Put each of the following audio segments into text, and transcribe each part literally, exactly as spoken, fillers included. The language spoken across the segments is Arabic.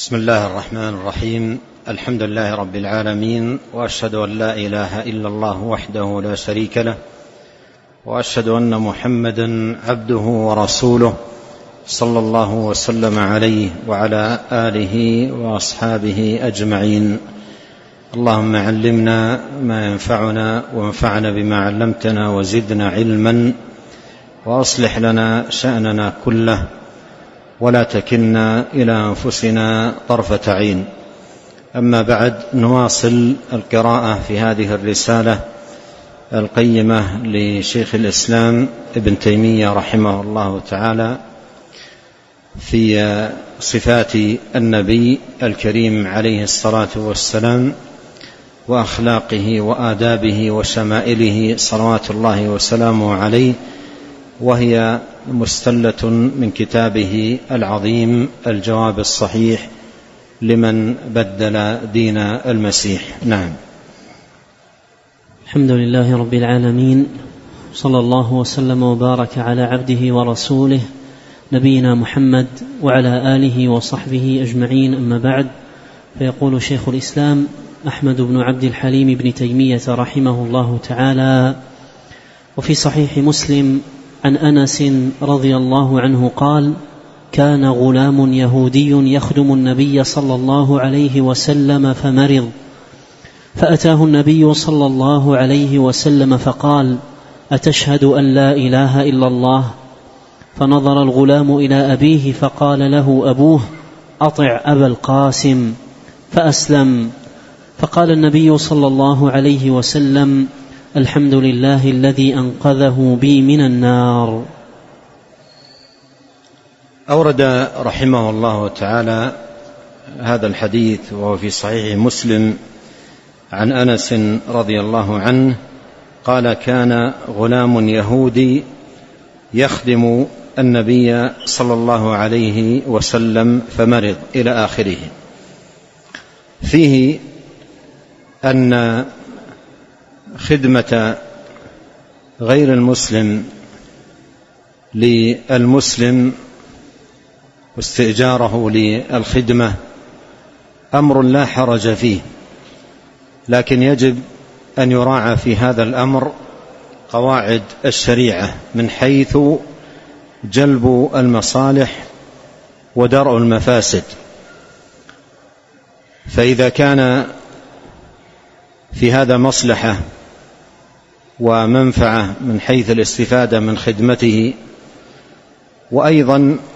بسم الله الرحمن الرحيم. الحمد لله رب العالمين، وأشهد أن لا إله إلا الله وحده لا شريك له، وأشهد أن محمدا عبده ورسوله صلى الله وسلم عليه وعلى آله وأصحابه أجمعين. اللهم علمنا ما ينفعنا وانفعنا بما علمتنا وزدنا علما، وأصلح لنا شأننا كله، ولا تكلنا إلى أنفسنا طرفة عين. أما بعد، نواصل القراءة في هذه الرسالة القيمة لشيخ الإسلام ابن تيمية رحمه الله تعالى في صفات النبي الكريم عليه الصلاة والسلام، وأخلاقه وآدابه وشمائله صلوات الله وسلامه عليه، وهي مستلة من كتابه العظيم الجواب الصحيح لمن بدل دين المسيح. نعم. الحمد لله رب العالمين، صلى الله وسلم وبارك على عبده ورسوله نبينا محمد وعلى آله وصحبه أجمعين. أما بعد، فيقول شيخ الإسلام أحمد بن عبد الحليم بن تيمية رحمه الله تعالى: وفي صحيح مسلم عن أنس رضي الله عنه قال: كان غلام يهودي يخدم النبي صلى الله عليه وسلم فمرض، فأتاه النبي صلى الله عليه وسلم فقال: أتشهد أن لا إله إلا الله؟ فنظر الغلام إلى أبيه فقال له أبوه: أطع أبا القاسم، فأسلم. فقال النبي صلى الله عليه وسلم: الحمد لله الذي أنقذه بي من النار. أورد رحمه الله تعالى هذا الحديث وهو في صحيح مسلم عن أنس رضي الله عنه قال: كان غلام يهودي يخدم النبي صلى الله عليه وسلم فمرض، إلى آخره. فيه أن خدمة غير المسلم للمسلم واستئجاره للخدمة أمر لا حرج فيه، لكن يجب أن يراعى في هذا الأمر قواعد الشريعة من حيث جلب المصالح ودرء المفاسد. فإذا كان في هذا مصلحة ومنفعة من حيث الاستفادة من خدمته، وأيضا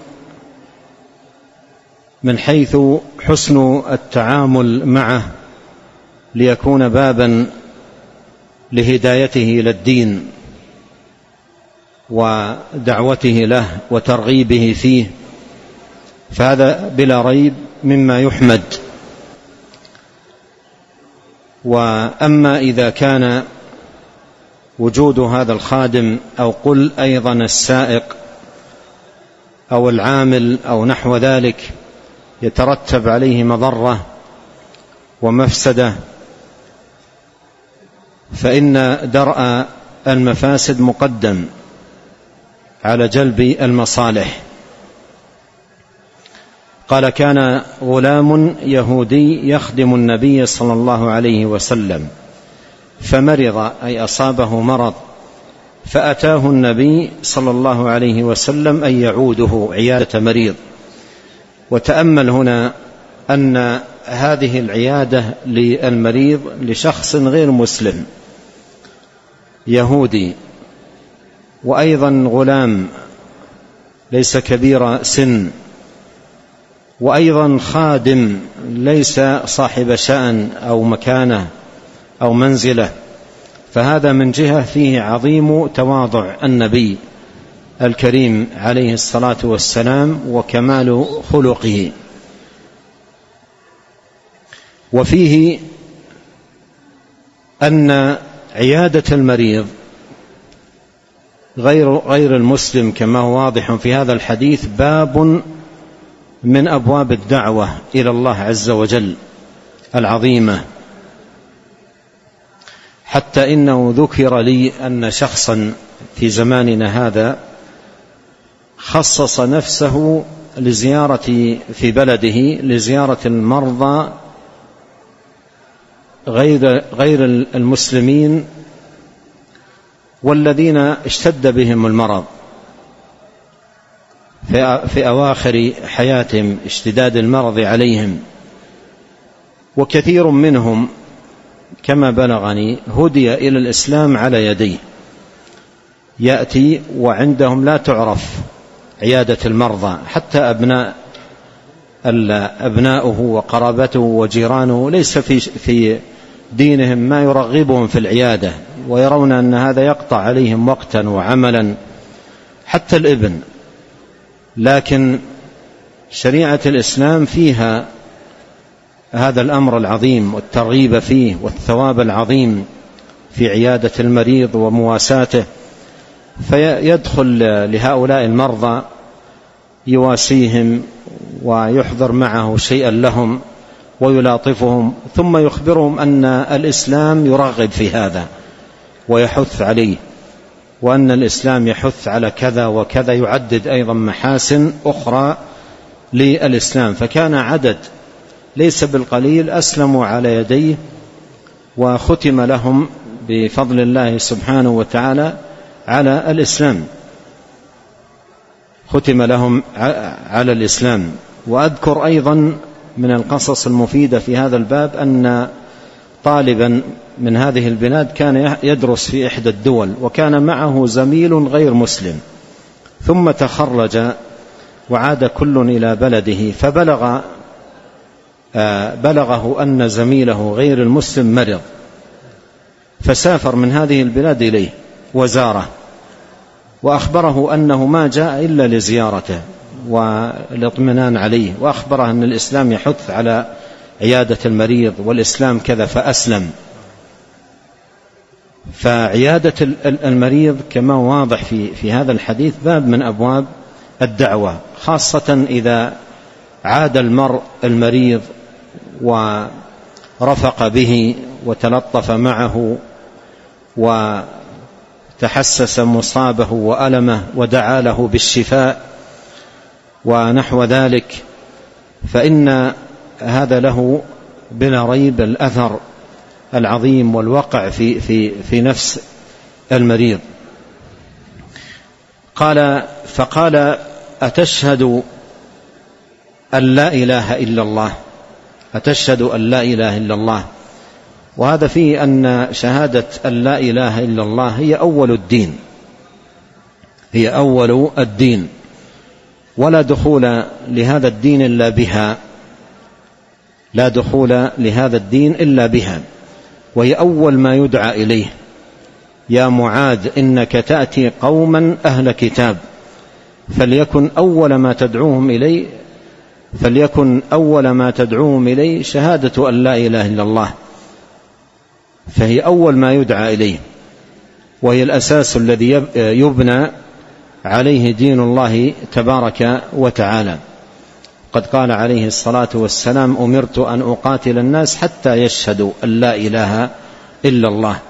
من حيث حسن التعامل معه ليكون بابا لهدايته إلى الدين ودعوته له وترغيبه فيه، فهذا بلا ريب مما يحمد. وأما إذا كان وجود هذا الخادم أو قل أيضا السائق أو العامل أو نحو ذلك يترتب عليه مضرة ومفسدة، فإن درء المفاسد مقدم على جلب المصالح. قال: كان غلام يهودي يخدم النبي صلى الله عليه وسلم فمرض، أي أصابه مرض، فأتاه النبي صلى الله عليه وسلم أن يعوده عيادة مريض. وتأمل هنا أن هذه العيادة للمريض لشخص غير مسلم يهودي، وأيضا غلام ليس كبير سن، وأيضا خادم ليس صاحب شأن أو مكانة أو منزلة، فهذا من جهة فيه عظيم تواضع النبي الكريم عليه الصلاة والسلام وكمال خلقه. وفيه أن عيادة المريض غير غير المسلم كما هو واضح في هذا الحديث باب من أبواب الدعوة إلى الله عز وجل العظيمة، حتى إنه ذكر لي أن شخصا في زماننا هذا خصص نفسه لزيارة في بلده لزيارة المرضى غير غير المسلمين والذين اشتد بهم المرض في أواخر حياتهم، اشتداد المرض عليهم، وكثير منهم كما بلغني هدي إلى الإسلام على يديه، يأتي وعندهم لا تعرف عيادة المرضى، حتى أبناء أبناؤه وقرابته وجيرانه ليس في في دينهم ما يرغبهم في العيادة، ويرون أن هذا يقطع عليهم وقتا وعملا، حتى الابن. لكن شريعة الإسلام فيها هذا الأمر العظيم والترغيب فيه والثواب العظيم في عيادة المريض ومواساته، فيدخل لهؤلاء المرضى يواسيهم ويحضر معه شيئا لهم ويلاطفهم، ثم يخبرهم أن الإسلام يرغب في هذا ويحث عليه، وأن الإسلام يحث على كذا وكذا، يعدد أيضا محاسن أخرى للإسلام. فكان عدد ليس بالقليل أسلموا على يديه، وختم لهم بفضل الله سبحانه وتعالى على الإسلام، ختم لهم على الإسلام. وأذكر أيضا من القصص المفيدة في هذا الباب أن طالبا من هذه البلاد كان يدرس في إحدى الدول، وكان معه زميل غير مسلم، ثم تخرج وعاد كل إلى بلده، فبلغ بلغه أن زميله غير المسلم مرض، فسافر من هذه البلاد إليه وزاره، وأخبره أنه ما جاء إلا لزيارته والاطمئنان عليه، وأخبره أن الإسلام يحث على عيادة المريض والإسلام كذا، فأسلم. فعيادة المريض كما واضح في في هذا الحديث باب من أبواب الدعوة، خاصة إذا عاد المرء المريض ورفق به وتلطف معه وتحسس مصابه وألمه ودعا له بالشفاء ونحو ذلك، فإن هذا له بلا ريب الأثر العظيم والوقع في في في نفس المريض. قال فقال أتشهد أن لا إله إلا الله، أتشهد أن لا إله إلا الله. وهذا فيه أن شهادة أن لا إله إلا الله هي أول الدين، هي أول الدين، ولا دخول لهذا الدين إلا بها، لا دخول لهذا الدين إلا بها، وهي أول ما يدعى إليه. يا معاذ إنك تأتي قوما أهل كتاب فليكن أول ما تدعوهم إليه فليكن أول ما تدعوهم إليه شهادة أن لا إله إلا الله، فهي أول ما يدعى إليه، وهي الأساس الذي يبنى عليه دين الله تبارك وتعالى. قد قال عليه الصلاة والسلام أمرت أن أقاتل الناس حتى يشهدوا أن لا إله إلا الله.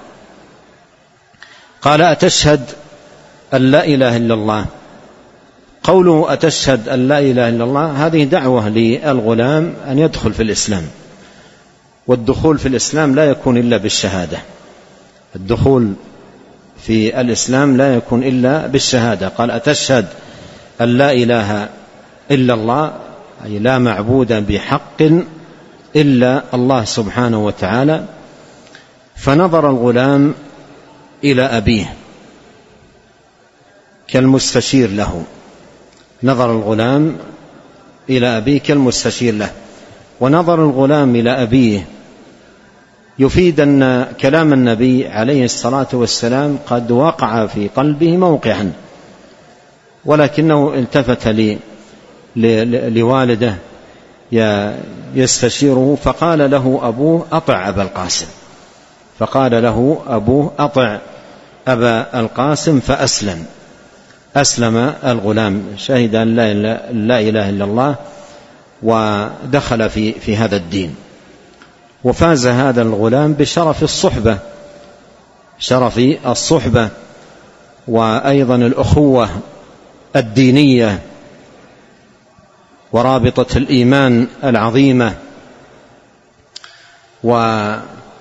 قال أتشهد أن لا إله إلا الله، قوله أتشهد أن لا إله إلا الله هذه دعوة للغلام أن يدخل في الإسلام، والدخول في الإسلام لا يكون إلا بالشهادة، الدخول في الإسلام لا يكون إلا بالشهادة. قال أتشهد أن لا إله إلا الله، أي لا معبود بحق إلا الله سبحانه وتعالى. فنظر الغلام إلى أبيه كالمستشير له، نظر الغلام إلى أبيه كالمستشير له. ونظر الغلام إلى أبيه يفيد أن كلام النبي عليه الصلاة والسلام قد وقع في قلبه موقعا، ولكنه التفت لي لوالده يستشيره، فقال له أبوه أطع أبا القاسم، فقال له أبوه أطع أبا القاسم، فأسلم، أسلم الغلام، شهد أن لا إله إلا الله ودخل في في هذا الدين. وفاز هذا الغلام بشرف الصحبة، شرف الصحبة، وأيضا الأخوة الدينية ورابطة الإيمان العظيمة. و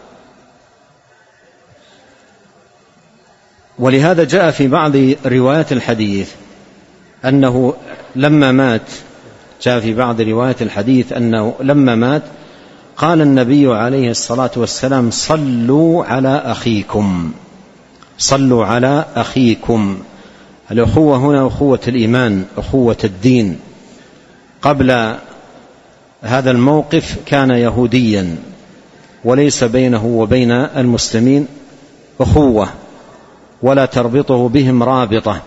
ولهذا جاء في بعض روايات الحديث أنه لما مات جاء في بعض روايات الحديث أنه لما مات قال النبي عليه الصلاة والسلام: صلوا على أخيكم، صلوا على أخيكم. الأخوة هنا أخوة الإيمان، أخوة الدين. قبل هذا الموقف كان يهوديا وليس بينه وبين المسلمين أخوة ولا تربطه بهم رابطة،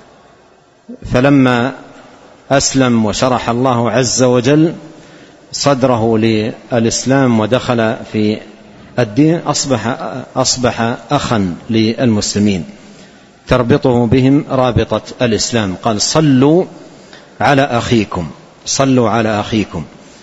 فلما أسلم وشرح الله عز وجل صدره للإسلام ودخل في الدين أصبح, أصبح أخا للمسلمين تربطه بهم رابطة الإسلام. قال: صلوا على أخيكم، صلوا على أخيكم.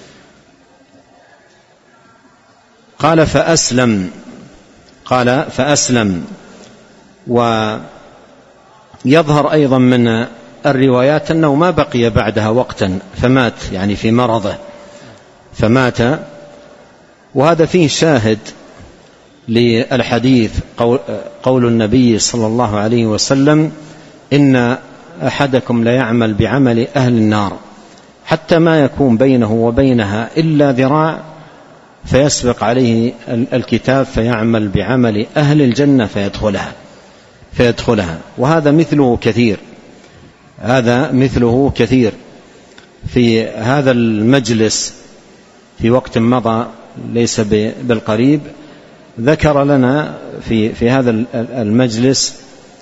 قال: فأسلم، قال فأسلم. ويظهر أيضا من الروايات أنه ما بقي بعدها وقتا فمات، يعني في مرضه فمات. وهذا فيه شاهد للحديث قول النبي صلى الله عليه وسلم: إن أحدكم لا يعمل بعمل أهل النار حتى ما يكون بينه وبينها إلا ذراع فيسبق عليه الكتاب فيعمل بعمل أهل الجنة فيدخلها فيدخلها وهذا مثله كثير، هذا مثله كثير. في هذا المجلس في وقت مضى ليس بالقريب ذكر لنا في, في هذا المجلس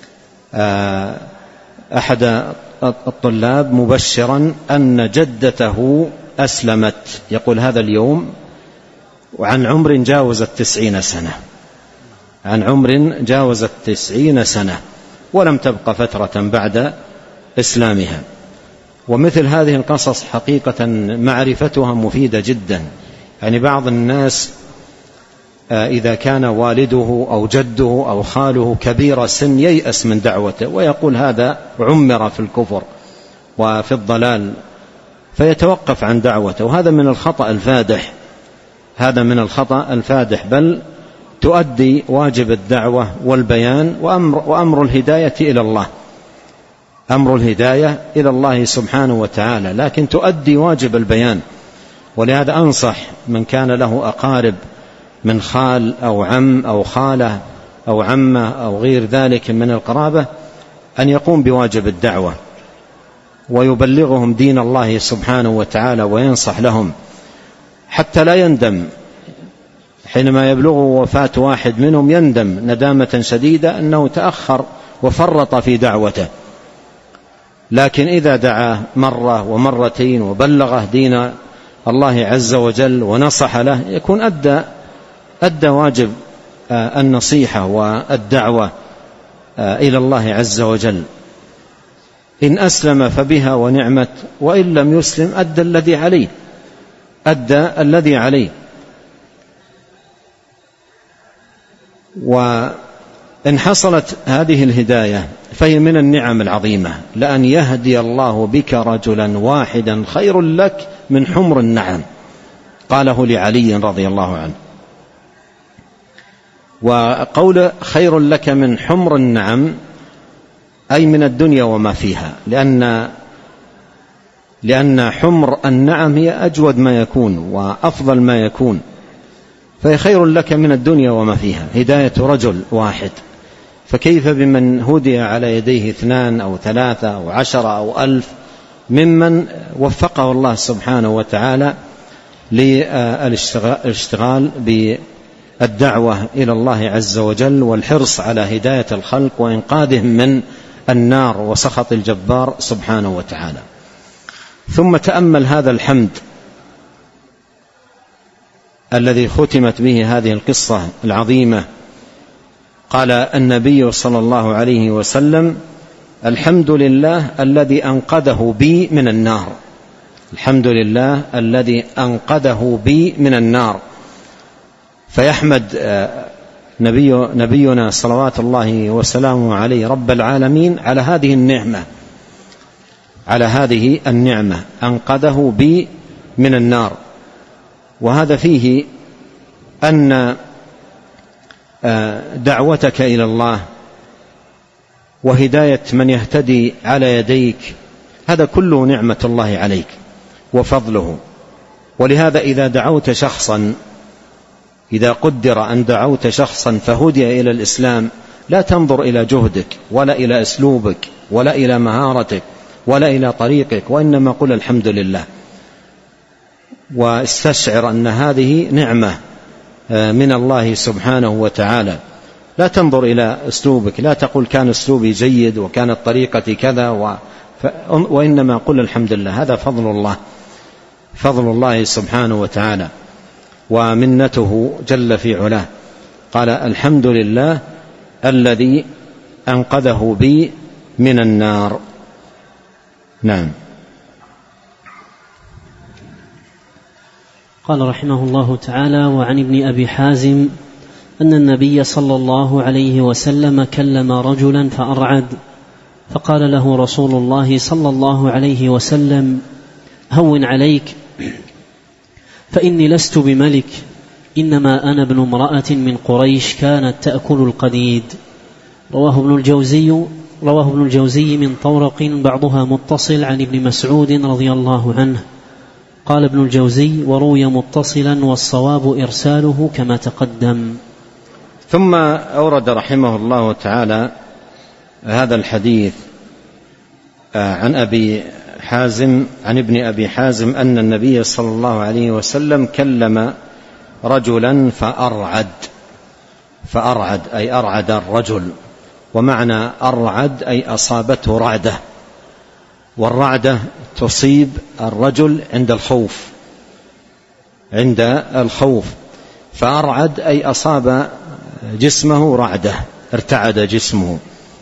أحد الطلاب مبشرا أن جدته أسلمت، يقول هذا اليوم، وعن عمر جاوز التسعين سنة، عن عمر جاوز التسعين سنة ولم تبقى فترة بعد إسلامها. ومثل هذه القصص حقيقة معرفتها مفيدة جدا. يعني بعض الناس إذا كان والده أو جده أو خاله كبير سن ييأس من دعوته ويقول هذا عمر في الكفر وفي الضلال فيتوقف عن دعوته، وهذا من الخطأ الفادح، هذا من الخطأ الفادح، بل تؤدي واجب الدعوة والبيان وأمر, وأمر الهداية إلى الله، أمر الهداية إلى الله سبحانه وتعالى، لكن تؤدي واجب البيان. ولهذا أنصح من كان له أقارب من خال أو عم أو خالة أو عمة أو غير ذلك من القرابة أن يقوم بواجب الدعوة ويبلغهم دين الله سبحانه وتعالى وينصح لهم حتى لا يندم حينما يبلغ وفاة واحد منهم، يندم ندامة شديدة أنه تأخر وفرط في دعوته. لكن إذا دعا مرة ومرتين وبلغه دين الله عز وجل ونصح له يكون أدى, أدى واجب النصيحة والدعوة إلى الله عز وجل. إن أسلم فبها ونعمت، وإن لم يسلم أدى الذي عليه، أدى الذي عليه. وإن حصلت هذه الهداية فهي من النعم العظيمة، لأن يهدي الله بك رجلا واحدا خير لك من حمر النعم، قاله لعلي رضي الله عنه. وقول خير لك من حمر النعم أي من الدنيا وما فيها، لأن لأن حمر النعم هي أجود ما يكون وأفضل ما يكون، فهي خير لك من الدنيا وما فيها، هداية رجل واحد. فكيف بمن هدي على يديه اثنان أو ثلاثة أو عشرة أو ألف ممن وفقه الله سبحانه وتعالى للاشتغال بالدعوة إلى الله عز وجل والحرص على هداية الخلق وإنقاذهم من النار وسخط الجبار سبحانه وتعالى. ثم تأمل هذا الحمد الذي ختمت به هذه القصة العظيمة. قال النبي صلى الله عليه وسلم: الحمد لله الذي أنقذه بي من النار، الحمد لله الذي أنقذه بي من النار. فيحمد نبي نبينا صلوات الله وسلامه عليه رب العالمين على هذه النعمة، على هذه النعمة، أنقذه بي من النار. وهذا فيه أن دعوتك إلى الله وهداية من يهتدي على يديك هذا كله نعمة الله عليك وفضله. ولهذا إذا دعوت شخصا، إذا قدر أن دعوت شخصا فهدي إلى الإسلام، لا تنظر إلى جهدك ولا إلى أسلوبك ولا إلى مهارتك ولا إلى طريقك، وإنما قل الحمد لله، واستشعر أن هذه نعمة من الله سبحانه وتعالى. لا تنظر إلى أسلوبك، لا تقول كان أسلوبي جيد وكانت طريقتي كذا و... ف... وإنما قل الحمد لله. هذا فضل الله، فضل الله سبحانه وتعالى ومنته جل في علاه. قال الحمد لله الذي أنقذه بي من النار. نعم. قال رحمه الله تعالى: وعن ابن أبي حازم أن النبي صلى الله عليه وسلم كلم رجلا فأرعد، فقال له رسول الله صلى الله عليه وسلم: هون عليك، فإني لست بملك، إنما أنا ابن امرأة من قريش كانت تأكل القديد. رواه ابن الجوزي رواه ابن الجوزي من طرق بعضها متصل عن ابن مسعود رضي الله عنه. قال ابن الجوزي: وروي متصلا والصواب إرساله كما تقدم. ثم أورد رحمه الله تعالى هذا الحديث عن أبي حازم عن ابن أبي حازم أن النبي صلى الله عليه وسلم كلم رجلا فأرعد. فأرعد أي أرعد الرجل، ومعنى أرعد أي أصابته رعدة، والرعدة تصيب الرجل عند الخوف عند الخوف فأرعد أي أصاب جسمه رعدة، ارتعد جسمه.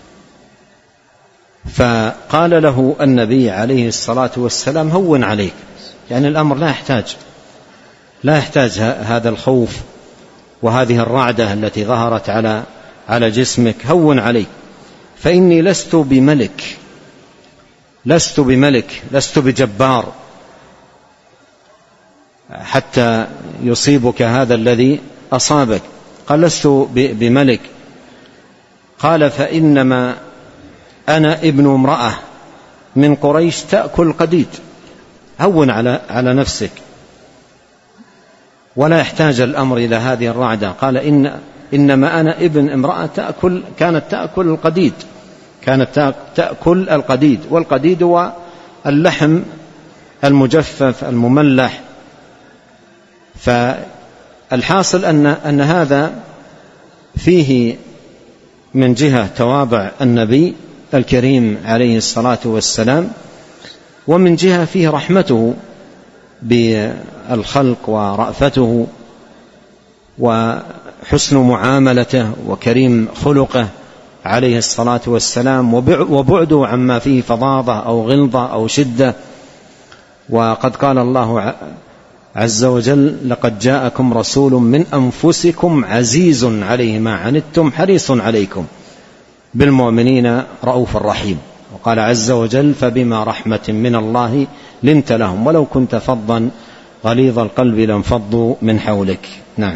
فقال له النبي عليه الصلاة والسلام: هون عليك، يعني الأمر لا يحتاج لا يحتاج هذا الخوف وهذه الرعدة التي ظهرت على على جسمك، هون عليك، فإني لست بملك لست بملك لست بجبار حتى يصيبك هذا الذي أصابك. قال: لست بملك. قال: فإنما أنا ابن امرأة من قريش تأكل قديد. هون على على نفسك، ولا يحتاج الأمر إلى هذه الرعدة. قال: إن إنما أنا ابن امرأة تأكل كانت تأكل القديد كانت تأكل القديد والقديد هو اللحم المجفف المملح. فالحاصل أن أن هذا فيه من جهة تواضع النبي الكريم عليه الصلاة والسلام، ومن جهة فيه رحمته بالخلق ورأفته وحسن معاملته وكريم خلقه عليه الصلاة والسلام، وبعده عما فيه فظاظة أو غلظة أو شدة. وقد قال الله عز وجل: لقد جاءكم رسول من أنفسكم عزيز عليه ما عنتم حريص عليكم بالمؤمنين رؤوف رحيم. وقال عز وجل: فبما رحمة من الله لنت لهم ولو كنت فظا غليظ القلب لانفضوا من حولك. نعم.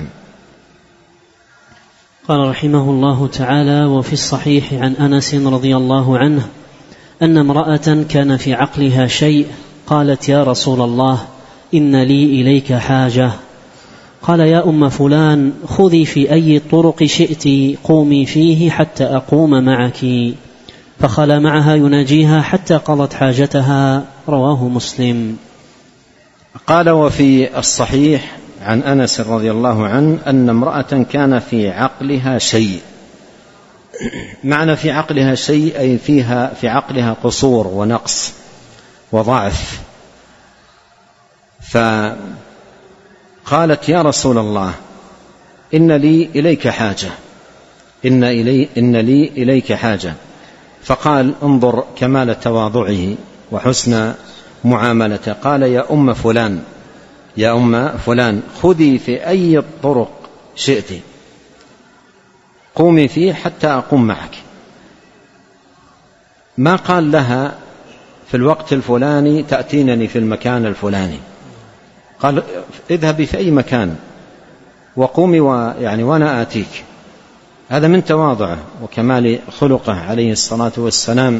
قال رحمه الله تعالى: وفي الصحيح عن أنس رضي الله عنه أن امرأة كان في عقلها شيء، قالت: يا رسول الله، إن لي إليك حاجة. قال: يا أم فلان، خذي في أي الطرق شئت، قومي فيه حتى أقوم معك. فخلى معها يناجيها حتى قضت حاجتها. رواه مسلم. قال: وفي الصحيح عن أنس رضي الله عنه أن امرأة كان في عقلها شيء. معنى في عقلها شيء أي فيها في عقلها قصور ونقص وضعف. فقالت: يا رسول الله، إن لي إليك حاجة إن, إلي إن لي إليك حاجة. فقال: انظر كمال تواضعه وحسن معاملته. قال: يا أم فلان يا أم فلان خذي في أي الطرق شئت، قومي فيه حتى أقوم معك. ما قال لها في الوقت الفلاني تأتينني في المكان الفلاني. قال اذهبي في أي مكان وقومي ويعني وأنا آتيك. هذا من تواضعه وكمال خلقه عليه الصلاة والسلام،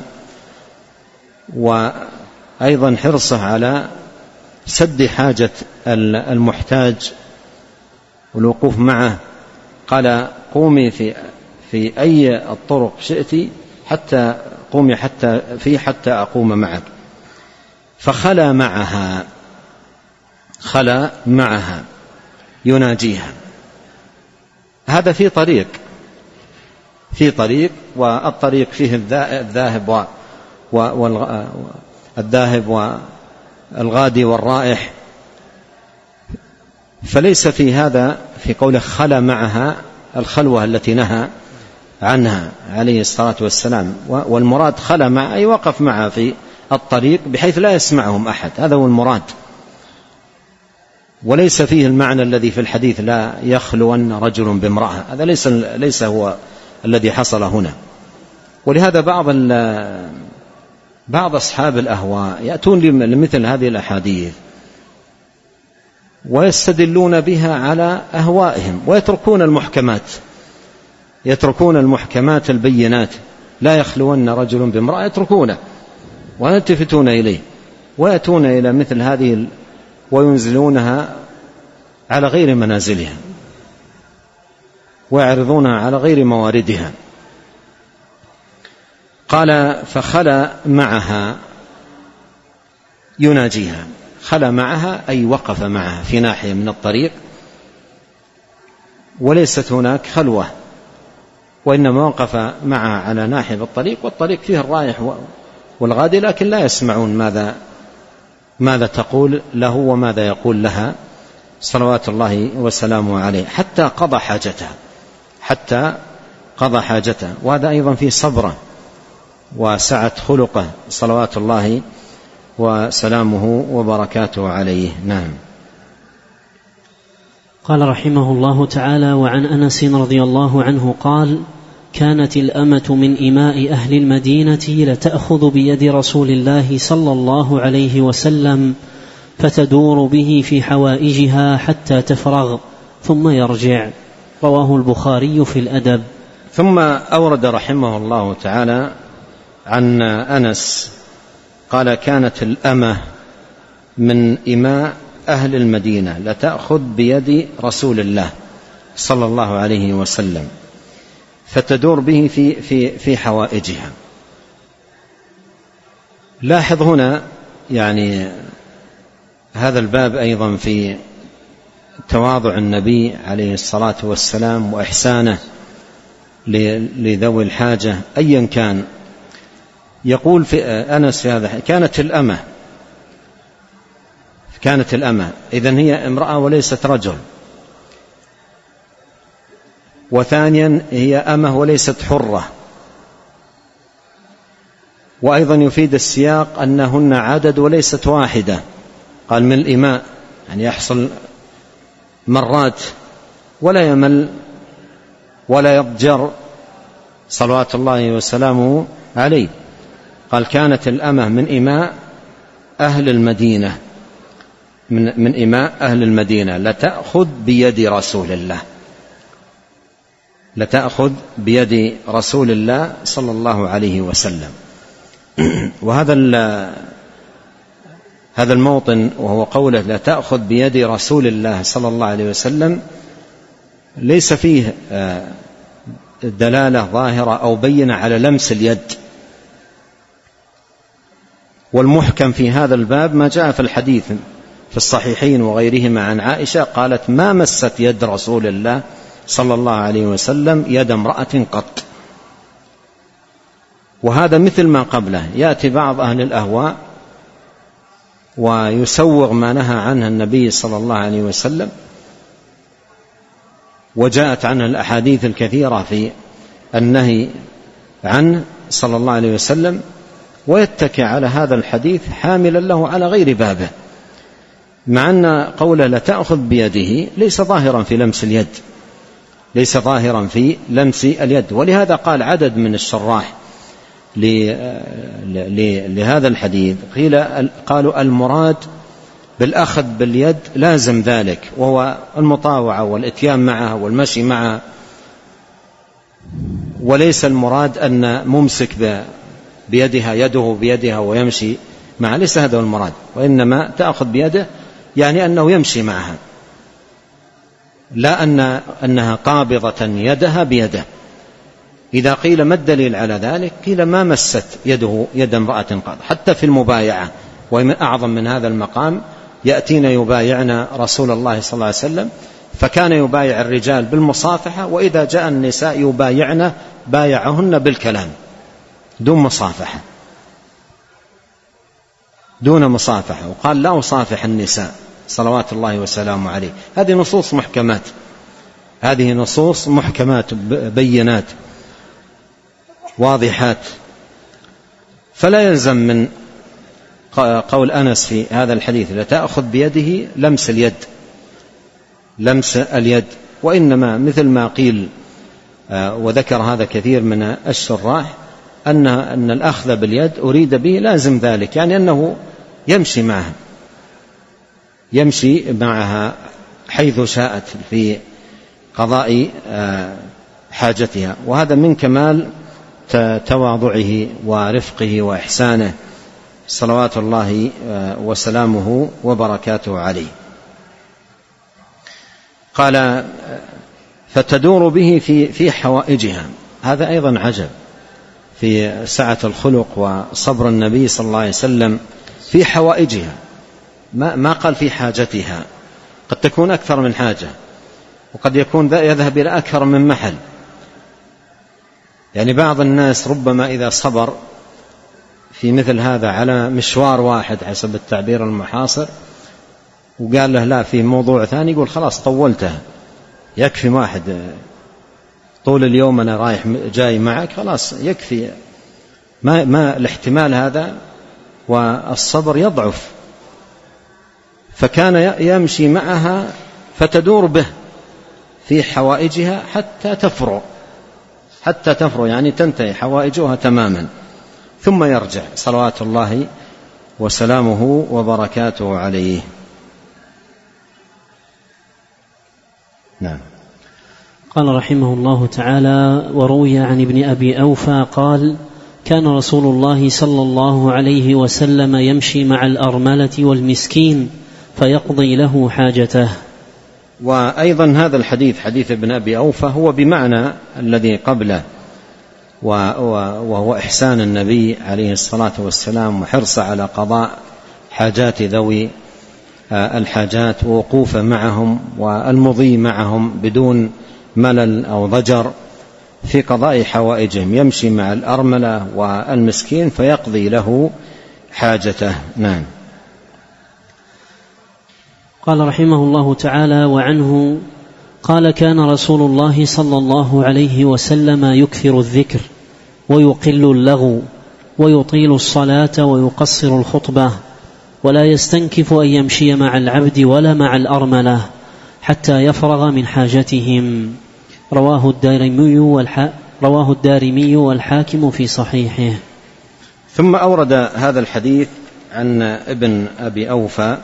وأيضا حرصه على سد حاجة المحتاج والوقوف معه. قال قومي في في أي الطرق شئت حتى قومي حتى في حتى أقوم معك. فخلى معها، خلى معها يناجيها. هذا في طريق في طريق والطريق فيه الذاهب والذاهب والغادي والرائح، فليس في هذا في قوله خلى معها الخلوة التي نهى عنها عليه الصلاة والسلام، والمراد خلى مع أي وقف معها في الطريق بحيث لا يسمعهم أحد، هذا هو المراد. وليس فيه المعنى الذي في الحديث لا يخلون رجل بامرأة، هذا ليس ليس هو الذي حصل هنا. ولهذا بعض بعض أصحاب الأهواء يأتون لمثل هذه الأحاديث ويستدلون بها على أهوائهم ويتركون المحكمات يتركون المحكمات البينات، لا يخلون رجل بامرأة، يتركونه ويلتفتون إليه ويأتون إلى مثل هذه وينزلونها على غير منازلها ويعرضونها على غير مواردها. قال فخلى معها يناجيها. خلى معها أي وقف معها في ناحية من الطريق، وليست هناك خلوة، وإنما وقف معها على ناحية الطريق، والطريق فيه الرايح والغادي، لكن لا يسمعون ماذا ماذا تقول له وماذا يقول لها صلوات الله وسلامه عليه، حتى قضى حاجتها حتى قضى حاجتها. وهذا أيضا في صبره وسعة خلقه صلوات الله وسلامه وبركاته عليه. نعم. قال رحمه الله تعالى: وعن أنس رضي الله عنه قال: كانت الأمة من إماء أهل المدينة لتأخذ بيد رسول الله صلى الله عليه وسلم فتدور به في حوائجها حتى تفرغ ثم يرجع. رواه البخاري في الأدب. ثم أورد رحمه الله تعالى عن أنس قال: كانت الأمة من إماء أهل المدينة لتأخذ بيد رسول الله صلى الله عليه وسلم فتدور به في في في حوائجها. لاحظ هنا يعني هذا الباب أيضا في تواضع النبي عليه الصلاة والسلام وإحسانه لذوي الحاجة أيا كان. يقول في أنس في هذا: كانت الأمة كانت الأمة إذن هي امرأة وليست رجل، وثانيا هي أمة وليست حرة. وأيضا يفيد السياق أنهن عدد وليست واحدة، قال من الإماء يعني يحصل مرات ولا يمل ولا يضجر صلوات الله وسلامه عليه. قال: كانت الأمة من إماء أهل المدينة من, من إماء أهل المدينة لتأخذ بيد رسول الله لتأخذ بيد رسول الله صلى الله عليه وسلم. وهذا هذا الموطن وهو قوله لتأخذ بيد رسول الله صلى الله عليه وسلم ليس فيه دلالة ظاهرة أو بينة على لمس اليد. والمحكم في هذا الباب ما جاء في الحديث في الصحيحين وغيرهما عن عائشة قالت: ما مست يد رسول الله صلى الله عليه وسلم يد امرأة قط. وهذا مثل ما قبله. يأتي بعض أهل الأهواء ويسوغ ما نهى عنه النبي صلى الله عليه وسلم، وجاءت عنه الأحاديث الكثيرة في النهي عنه صلى الله عليه وسلم، ويتكئ على هذا الحديث حاملا له على غير بابه، مع أن قوله لتأخذ بيده ليس ظاهرا في لمس اليد ليس ظاهرا في لمس اليد. ولهذا قال عدد من الشراح: لهذا الحديث قيل قالوا المراد بالأخذ باليد لازم ذلك، وهو المطاوعة والإتيان معها والمشي معها، وليس المراد أن ممسك بيدها يده بيدها ويمشي معها، ليس هذا المراد، وإنما تأخذ بيده يعني أنه يمشي معها، لا أن أنها قابضة يدها بيده. إذا قيل ما الدليل على ذلك؟ قيل ما مست يده يد امرأة قط، حتى في المبايعة، ومن أعظم من هذا المقام يأتينا يبايعنا رسول الله صلى الله عليه وسلم، فكان يبايع الرجال بالمصافحة، وإذا جاء النساء يبايعن بايعهن بالكلام دون مصافحة، دون مصافحة، وقال لا أصافح النساء صلوات الله وسلامه عليه. هذه نصوص محكمات، هذه نصوص محكمات بينات واضحات، فلا يلزم من قول أنس في هذا الحديث لا تأخذ بيده لمس اليد لمس اليد وإنما مثل ما قيل وذكر هذا كثير من الشراح أن أن الأخذ باليد أريد به لازم ذلك، يعني أنه يمشي معها يمشي معها حيث شاءت في قضاء حاجتها، وهذا من كمال تواضعه ورفقه وإحسانه صلوات الله وسلامه وبركاته عليه. قال فتدور به في في حوائجها، هذا أيضا عجب في سعة الخلق وصبر النبي صلى الله عليه وسلم في حوائجها، ما ما قال في حاجتها، قد تكون أكثر من حاجة، وقد يكون يذهب إلى أكثر من محل. يعني بعض الناس ربما إذا صبر في مثل هذا على مشوار واحد حسب التعبير المحاصر وقال له لا في موضوع ثاني، يقول خلاص طولته، يكفي واحد طول اليوم أنا رايح جاي معك، خلاص يكفي، ما, ما الاحتمال هذا والصبر يضعف. فكان يمشي معها فتدور به في حوائجها حتى تفرغ حتى تفرغ يعني تنتهي حوائجها تماما، ثم يرجع صلوات الله وسلامه وبركاته عليه. نعم. قال رحمه الله تعالى: وروي عن ابن أبي أوفى قال: كان رسول الله صلى الله عليه وسلم يمشي مع الأرملة والمسكين فيقضي له حاجته. وأيضا هذا الحديث حديث ابن أبي أوفى هو بمعنى الذي قبله، وهو إحسان النبي عليه الصلاة والسلام وحرصه على قضاء حاجات ذوي الحاجات ووقوفه معهم والمضي معهم بدون ملل أو ضجر في قضاء حوائجهم، يمشي مع الأرملة والمسكين فيقضي له حاجته. نعم. قال رحمه الله تعالى: وعنه قال: كان رسول الله صلى الله عليه وسلم يكثر الذكر ويقل اللغو ويطيل الصلاة ويقصر الخطبة، ولا يستنكف أن يمشي مع العبد ولا مع الأرملة حتى يفرغ من حاجتهم. رواه الدارمي والح... رواه الدارمي والحاكم في صحيحه. ثم أورد هذا الحديث عن ابن أبي أوفى،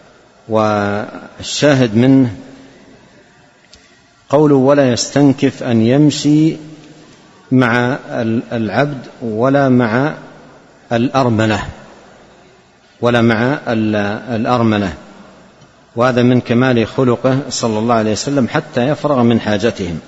والشاهد منه قوله: ولا يستنكف أن يمشي مع العبد ولا مع الأرملة ولا مع الأرملة، وهذا من كمال خلقه صلى الله عليه وسلم حتى يفرغ من حاجتهم.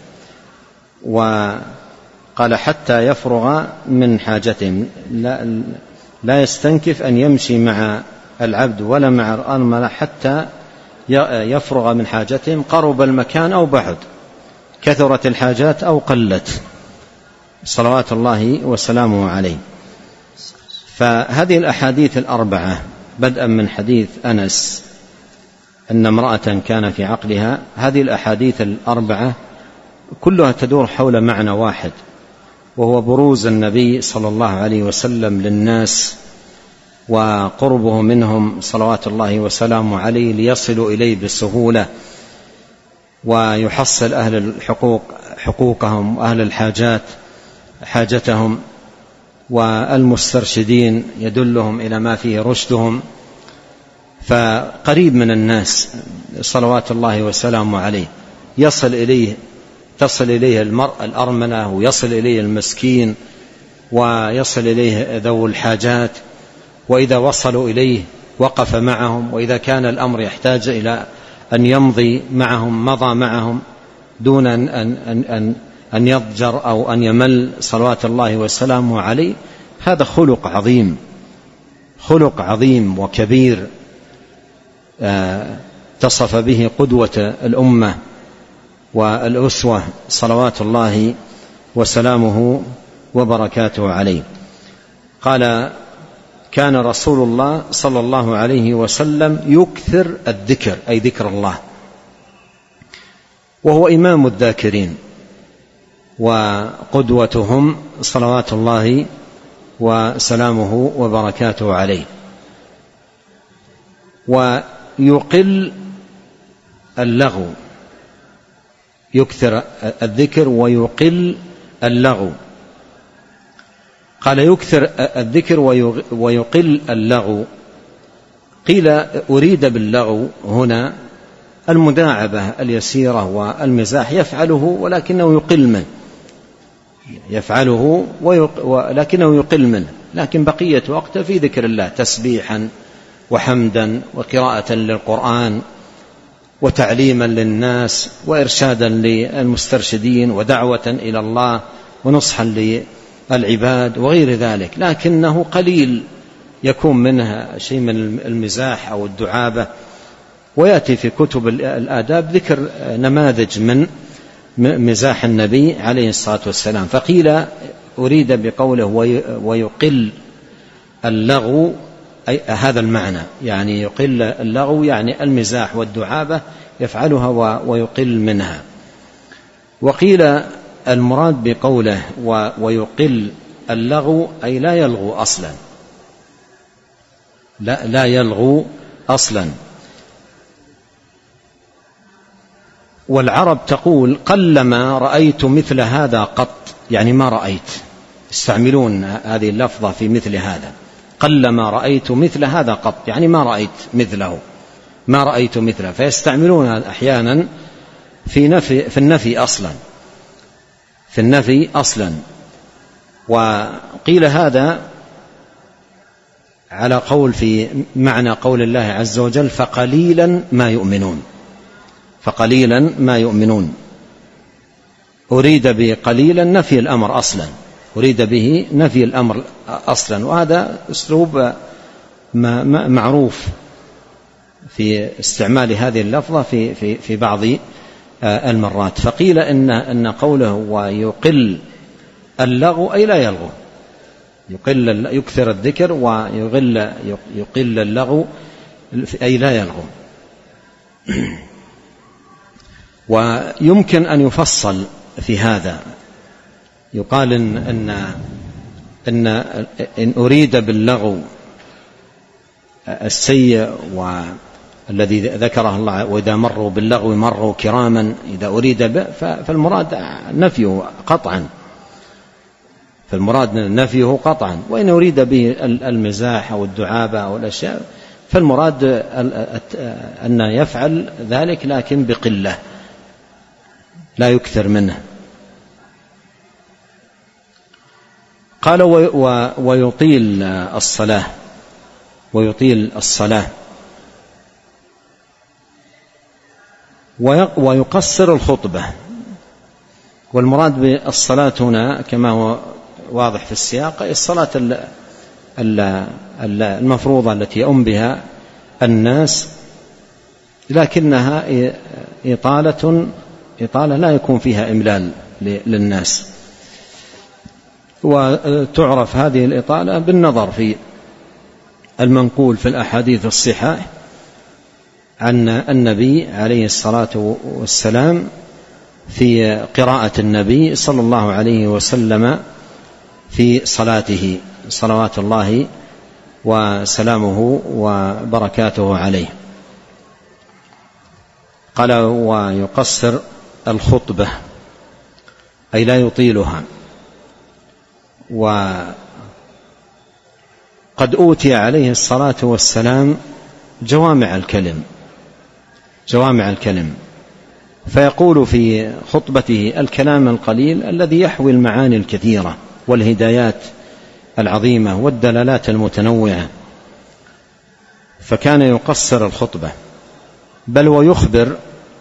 وقال حتى يفرغ من حاجتهم، لا, لا يستنكف أن يمشي مع العبد ولا مع الأرملة حتى يفرغ من حاجتهم، قرب المكان أو بعد، كثرت الحاجات أو قلت، صلوات الله وسلامه عليه. فهذه الأحاديث الأربعة بدءا من حديث أنس أن امرأة كان في عقلها، هذه الأحاديث الأربعة كلها تدور حول معنى واحد، وهو بروز النبي صلى الله عليه وسلم للناس وقربه منهم صلوات الله وسلامه عليه ليصلوا إليه بسهولة ويحصل أهل الحقوق حقوقهم وأهل الحاجات حاجتهم. والمسترشدين يدلهم إلى ما فيه رشدهم، فقريب من الناس صلوات الله وسلامه عليه، يصل إليه تصل إليه المرأة الأرملة، ويصل إليه المسكين، ويصل إليه ذو الحاجات، وإذا وصلوا إليه وقف معهم، وإذا كان الأمر يحتاج إلى أن يمضي معهم مضى معهم دون أن, أن, أن, أن يضجر أو أن يمل صلوات الله وسلامه عليه. هذا خلق عظيم، خلق عظيم وكبير اتصف به قدوة الأمة والأسوة صلوات الله وسلامه وبركاته عليه. قال: كان رسول الله صلى الله عليه وسلم يكثر الذكر، أي ذكر الله، وهو إمام الذاكرين وقدوتهم صلوات الله وسلامه وبركاته عليه. ويقل اللغو، يكثر الذكر ويقل اللغو. قال: يكثر الذكر ويقل اللغو. قيل: أريد باللغو هنا المداعبة اليسيرة والمزاح، يفعله ولكنه يقل منه، يفعله ولكنه يقل منه، لكن بقية وقته في ذكر الله، تسبيحا وحمدا وقراءة للقرآن وتعليما للناس وإرشادا للمسترشدين ودعوة إلى الله ونصحا للعباد وغير ذلك، لكنه قليل يكون منها شيء من المزاح أو الدعابة. ويأتي في كتب الآداب ذكر نماذج من مزاح النبي عليه الصلاة والسلام. فقيل: أريد بقوله ويقل اللغو أي هذا المعنى، يعني يقل اللغو يعني المزاح والدعابة يفعلها ويقل منها. وقيل المراد بقوله ويقل اللغو أي لا يلغو أصلا، لا, لا يلغو أصلا. والعرب تقول: قلما رأيت مثل هذا قط، يعني ما رأيت، يستعملون هذه اللفظة في مثل هذا، قلما رأيت مثل هذا قط، يعني ما رأيت مثله، ما رأيت مثله، فيستعملون أحيانا في نفي، في النفي أصلا، في النفي أصلا. وقيل هذا على قول في معنى قول الله عز وجل: فقليلا ما يؤمنون، فقليلا ما يؤمنون. أريد بقليلا نفي الأمر أصلا، أريد به نفي الأمر أصلا. وهذا أسلوب معروف في استعمال هذه اللفظة في, في, في بعض المرات. فقيل إن, إن قوله ويقل اللغو أي لا يلغو، يقل يكثر الذكر ويقل يقل اللغو أي لا يلغو. ويمكن أن يفصل في هذا، يقال إن, إن, إن, إن أريد باللغو السيء والذي ذكره الله: وإذا مروا باللغو مروا كراما، إذا أريد به فالمراد نفيه قطعا، فالمراد نفيه قطعا. وإن أريد به المزاح أو الدعابة أو الأشياء فالمراد أن يفعل ذلك لكن بقلة، لا يكثر منه. قال: ويطيل الصلاة، ويطيل الصلاة ويقصر الخطبة. والمراد بالصلاة هنا كما هو واضح في السياق الصلاة المفروضة التي يؤم بها الناس، لكنها إطالة إطالة لا يكون فيها إملال للناس. وتعرف هذه الإطالة بالنظر في المنقول في الأحاديث الصحاح عن النبي عليه الصلاة والسلام في قراءة النبي صلى الله عليه وسلم في صلاته صلوات الله وسلامه وبركاته عليه. قال: ويقصر الخطبة أي لا يطيلها. قد أوتي عليه الصلاة والسلام جوامع الكلم جوامع الكلم فيقول في خطبته الكلام القليل الذي يحوي المعاني الكثيرة والهدايات العظيمة والدلالات المتنوعة، فكان يقصر الخطبة، بل ويخبر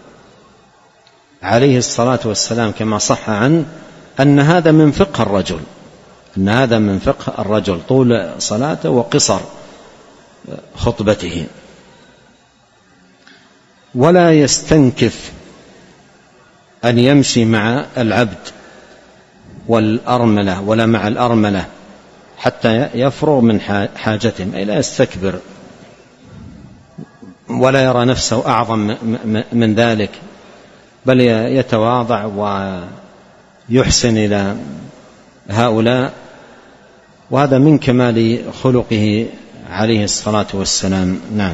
عليه الصلاة والسلام كما صح عنه أن هذا من فقه الرجل أن هذا من فقه الرجل طول صلاته وقصر خطبته. ولا يستنكف أن يمشي مع العبد والأرملة ولا مع الأرملة حتى يفرغ من حاجتهم، أي لا يستكبر ولا يرى نفسه أعظم من ذلك، بل يتواضع ويحسن إلى هؤلاء، وهذا من كمال خلقه عليه الصلاة والسلام. نعم.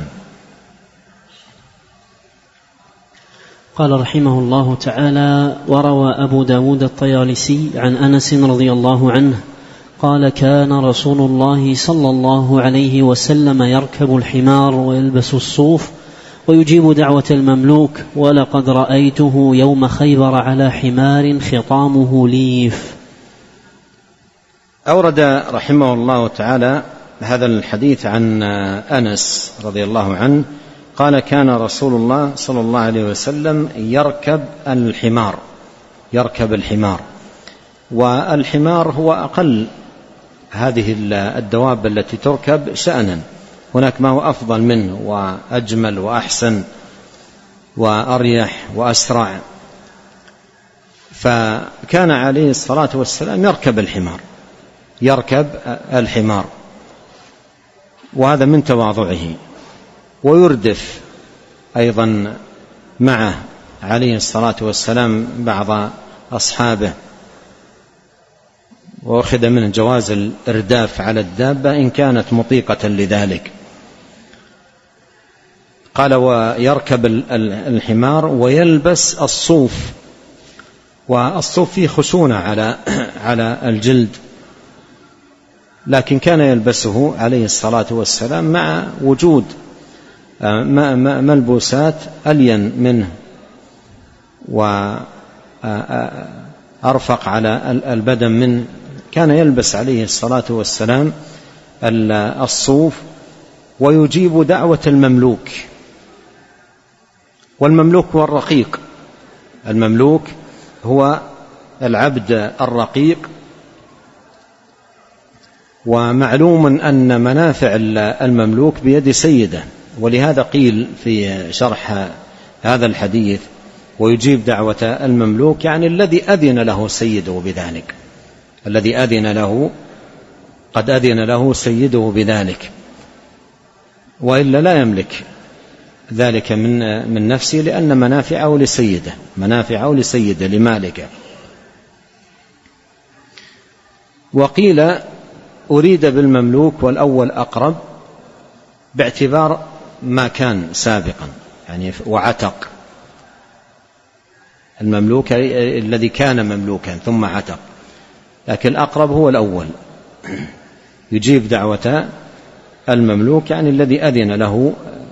قال رحمه الله تعالى: وروى أبو داود الطيالسي عن أنس رضي الله عنه قال: كان رسول الله صلى الله عليه وسلم يركب الحمار ويلبس الصوف ويجيب دعوة المملوك، ولقد رأيته يوم خيبر على حمار خطامه ليف. أورد رحمه الله تعالى هذا الحديث عن أنس رضي الله عنه قال: كان رسول الله صلى الله عليه وسلم يركب الحمار يركب الحمار والحمار هو أقل هذه الدواب التي تركب شأنا، هناك ما هو أفضل منه وأجمل وأحسن وأريح وأسرع، فكان عليه الصلاة والسلام يركب الحمار يركب الحمار وهذا من تواضعه، ويردف أيضا معه عليه الصلاة والسلام بعض أصحابه، وأخذ من جواز الإرداف على الدابة إن كانت مطيقة لذلك. قال: ويركب الحمار ويلبس الصوف، والصوف فيه خشونة على على الجلد، لكن كان يلبسه عليه الصلاة والسلام مع وجود ملبوسات ألين منه وأرفق على البدن منه. كان يلبس عليه الصلاة والسلام الصوف ويجيب دعوة المملوك، والمملوك هو الرقيق، المملوك هو العبد الرقيق. ومعلوم أن منافع المملوك بيد سيده، ولهذا قيل في شرح هذا الحديث: ويجيب دعوة المملوك، يعني الذي أذن له سيده بذلك، الذي أذن له قد أذن له سيده بذلك، وإلا لا يملك ذلك من من نفسه، لأن منافعه لسيده منافعه لسيده لمالكه. وقيل أريد بالمملوك والأول أقرب باعتبار ما كان سابقا، يعني وعتق، المملوك الذي كان مملوكا ثم عتق، لكن الأقرب هو الأول، يجيب دعوة المملوك يعني الذي أذن له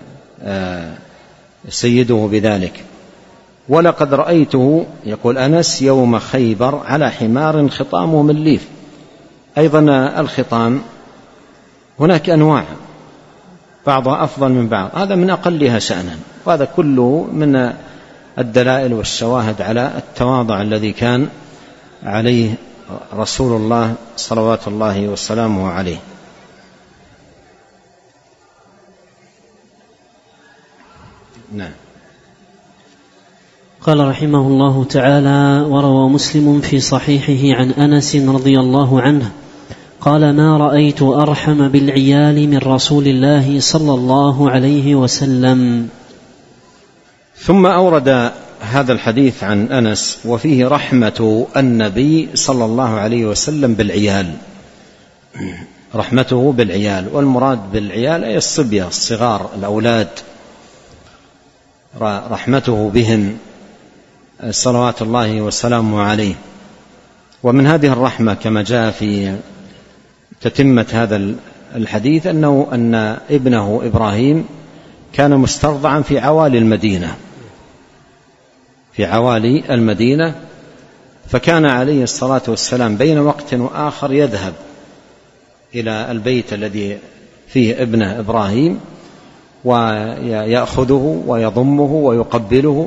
سيده بذلك. ولقد رأيته، يقول أنس، يوم خيبر على حمار خطامه من ليف. أيضا الخطام هناك أنواع بعضها أفضل من بعض، هذا من أقلها شأنا، وهذا كله من الدلائل والشواهد على التواضع الذي كان عليه رسول الله صلوات الله وسلامه عليه. نعم. قال رحمه الله تعالى: وروى مسلم في صحيحه عن أنس رضي الله عنه قال: ما رأيت أرحم بالعيال من رسول الله صلى الله عليه وسلم. ثم أورد هذا الحديث عن أنس وفيه رحمة النبي صلى الله عليه وسلم بالعيال، رحمته بالعيال، والمراد بالعيال أي الصبية الصغار الأولاد، رحمته بهم صلوات الله وسلامه عليه. ومن هذه الرحمة كما جاء في تتمة هذا الحديث أنه أن ابنه إبراهيم كان مسترضعا في عوالي المدينة في عوالي المدينة فكان عليه الصلاة والسلام بين وقت وآخر يذهب إلى البيت الذي فيه ابنه إبراهيم ويأخذه ويضمه ويقبله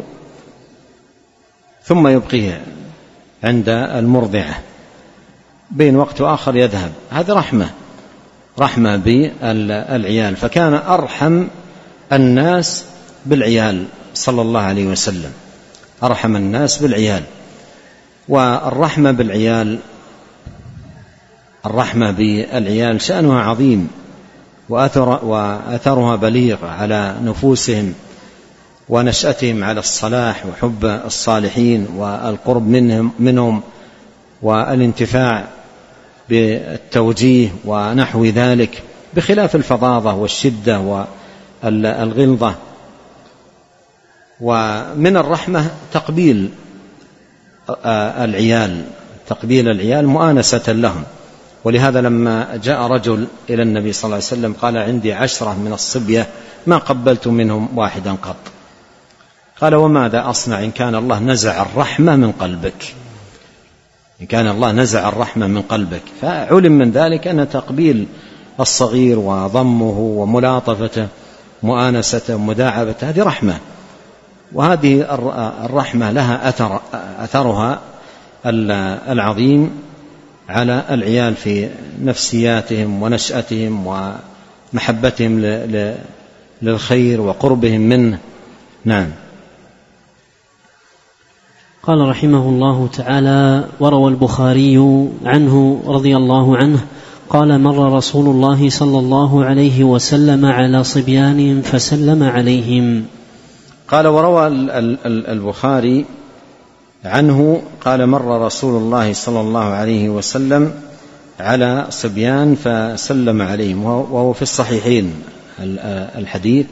ثم يبقيه عند المرضعة بين وقت وآخر يذهب. هذه رحمة رحمة بالعيال، فكان أرحم الناس بالعيال صلى الله عليه وسلم، أرحم الناس بالعيال. والرحمة بالعيال الرحمة بالعيال شأنها عظيم وأثر وأثرها بليغ على نفوسهم ونشأتهم على الصلاح وحب الصالحين والقرب منهم, منهم والانتفاع بالتوجيه ونحو ذلك، بخلاف الفظاظة والشدة والغلظة. ومن الرحمة تقبيل العيال تقبيل العيال مؤانسة لهم. ولهذا لما جاء رجل إلى النبي صلى الله عليه وسلم قال عندي عشرة من الصبية ما قبلت منهم واحدا قط. قال وماذا أصنع إن كان الله نزع الرحمة من قلبك إن كان الله نزع الرحمة من قلبك. فعلم من ذلك أن تقبيل الصغير وضمه وملاطفته مؤانسته مداعبته هذه رحمة، وهذه الرحمة لها أثر أثرها العظيم على العيال في نفسياتهم ونشأتهم ومحبتهم للخير وقربهم منه. نعم. قال رحمه الله تعالى: وروى البخاري عنه رضي الله عنه قال: مر رسول الله صلى الله عليه وسلم على صبيان فسلم عليهم. قال وروى البخاري عنه قال: مر رسول الله صلى الله عليه وسلم على صبيان فسلم عليهم، وهو في الصحيحين الحديث.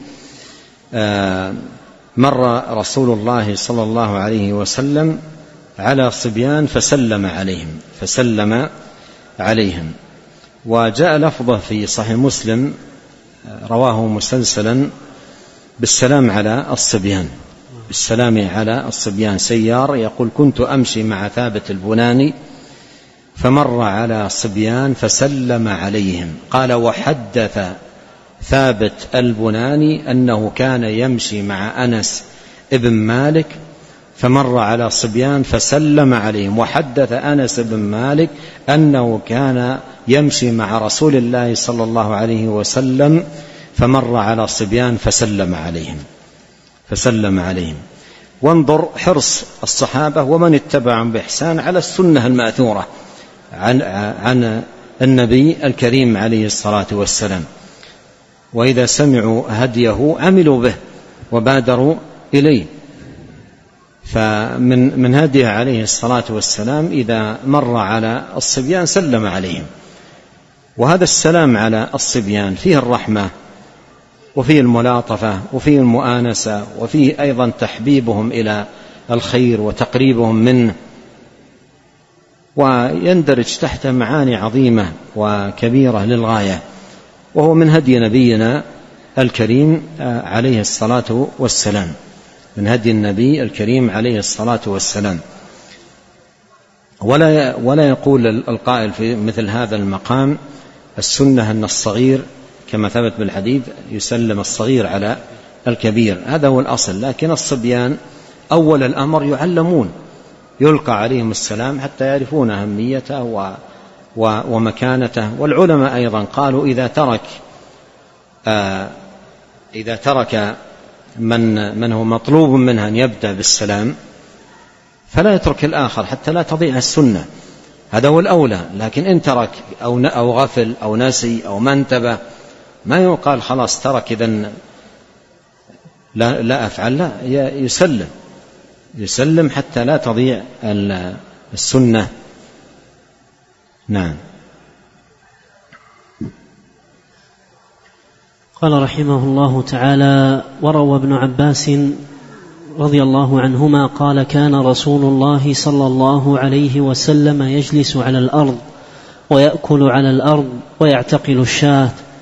مر رسول الله صلى الله عليه وسلم على صبيان فسلم عليهم فسلم عليهم وجاء لفظه في صحيح مسلم رواه مسلسلا بالسلام على الصبيان بالسلام على الصبيان. سيار يقول: كنت أمشي مع ثابت البناني فمر على صبيان فسلم عليهم. قال: وحدث ثابت البناني أنه كان يمشي مع أنس ابن مالك فمر على صبيان فسلم عليهم، وحدث أنس بن مالك أنه كان يمشي مع رسول الله صلى الله عليه وسلم فمر على صبيان فسلم عليهم فسلم عليهم. وانظر حرص الصحابة ومن اتبعهم بإحسان على السنة المأثورة عن, عن النبي الكريم عليه الصلاة والسلام، وإذا سمعوا هديه عملوا به وبادروا إليه. فمن من هديه عليه الصلاة والسلام إذا مر على الصبيان سلم عليهم، وهذا السلام على الصبيان فيه الرحمة وفيه الملاطفة وفيه المؤانسة وفيه أيضا تحبيبهم إلى الخير وتقريبهم منه، ويندرج تحت معاني عظيمة وكبيرة للغاية، وهو من هدي نبينا الكريم عليه الصلاة والسلام من هدي النبي الكريم عليه الصلاة والسلام. ولا ولا يقول القائل في مثل هذا المقام السنة أن الصغير كما ثبت بالحديث يسلم الصغير على الكبير، هذا هو الأصل. لكن الصبيان أول الأمر يعلمون، يلقى عليهم السلام حتى يعرفون أهميته و ومكانته. والعلماء أيضا قالوا إذا ترك آه إذا ترك من من هو مطلوب منه أن يبدأ بالسلام فلا يترك الآخر حتى لا تضيع السنة، هذا هو الأولى. لكن إن ترك أو أو غفل أو نسي أو ما انتبه ما يقال خلاص ترك إذن لا لا أفعل، لا، يسلم يسلم حتى لا تضيع السنة. نعم. قال رحمه الله تعالى: وروى ابن عباس رضي الله عنهما قال: كان رسول الله صلى الله عليه وسلم يجلس على الأرض ويأكل على الأرض ويعتقل الشاة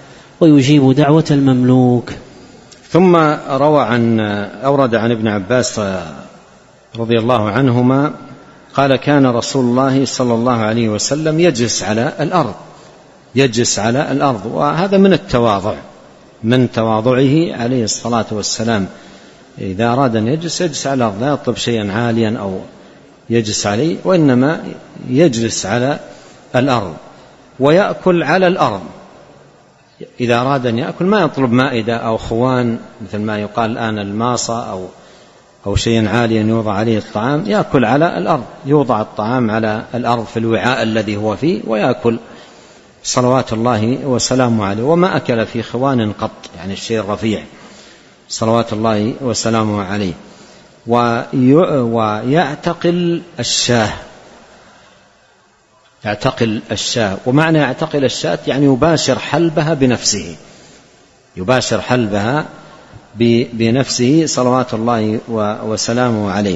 ويجيب دعوة المملوك. ثم روى عن أورد عن ابن عباس رضي الله عنهما قال كان رسول الله صلى الله عليه وسلم يجلس على الأرض يجلس على الأرض وهذا من التواضع، من تواضعه عليه الصلاة والسلام. إذا أراد أن يجلس يجلس على الأرض، لا يطلب شيئا عاليا أو يجلس عليه، وإنما يجلس على الأرض ويأكل على الأرض. إذا أراد أن يأكل ما يطلب مائدة أو خوان مثل ما يقال الآن الماصة أو أو شيئا عاليا يوضع عليه الطعام، يأكل على الأرض، يوضع الطعام على الأرض في الوعاء الذي هو فيه ويأكل صلوات الله وسلامه عليه. وما أكل في خوان قط، يعني الشيء الرفيع صلوات الله وسلامه عليه. ويعتقل الشاه، يعتقل الشاه، ومعنى يعتقل الشاة يعني يباشر حلبها بنفسه، يباشر حلبها بنفسه صلوات الله وسلامه عليه.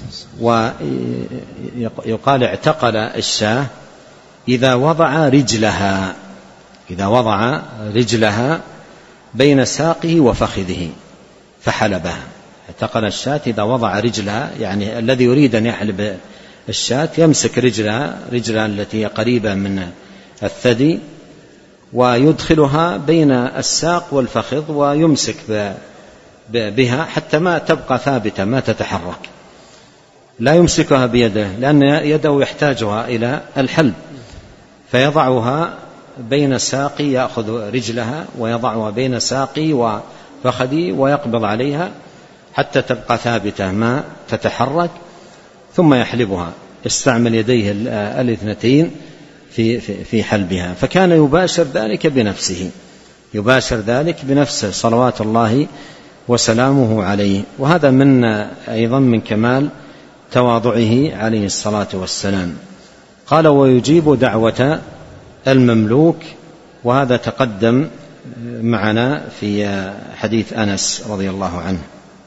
ويقال اعتقل الشاة إذا وضع رجلها إذا وضع رجلها بين ساقه وفخذه فحلبها. اعتقل الشاة إذا وضع رجلها، يعني الذي يريد أن يحلب الشاة يمسك رجلها رجلها التي قريبة من الثدي ويدخلها بين الساق والفخذ ويمسك بها حتى ما تبقى ثابتة ما تتحرك، لا يمسكها بيده لأن يده يحتاجها إلى الحلب، فيضعها بين ساقي، يأخذ رجلها ويضعها بين ساقي وفخذي ويقبض عليها حتى تبقى ثابتة ما تتحرك، ثم يحلبها، يستعمل يديه الاثنتين في في حلبها. فكان يباشر ذلك بنفسه يباشر ذلك بنفسه صلوات الله وسلامه عليه. وهذا من أيضا من كمال تواضعه عليه الصلاة والسلام. قال ويجيب دعوة المملوك، وهذا تقدم معنا في حديث أنس رضي الله عنه.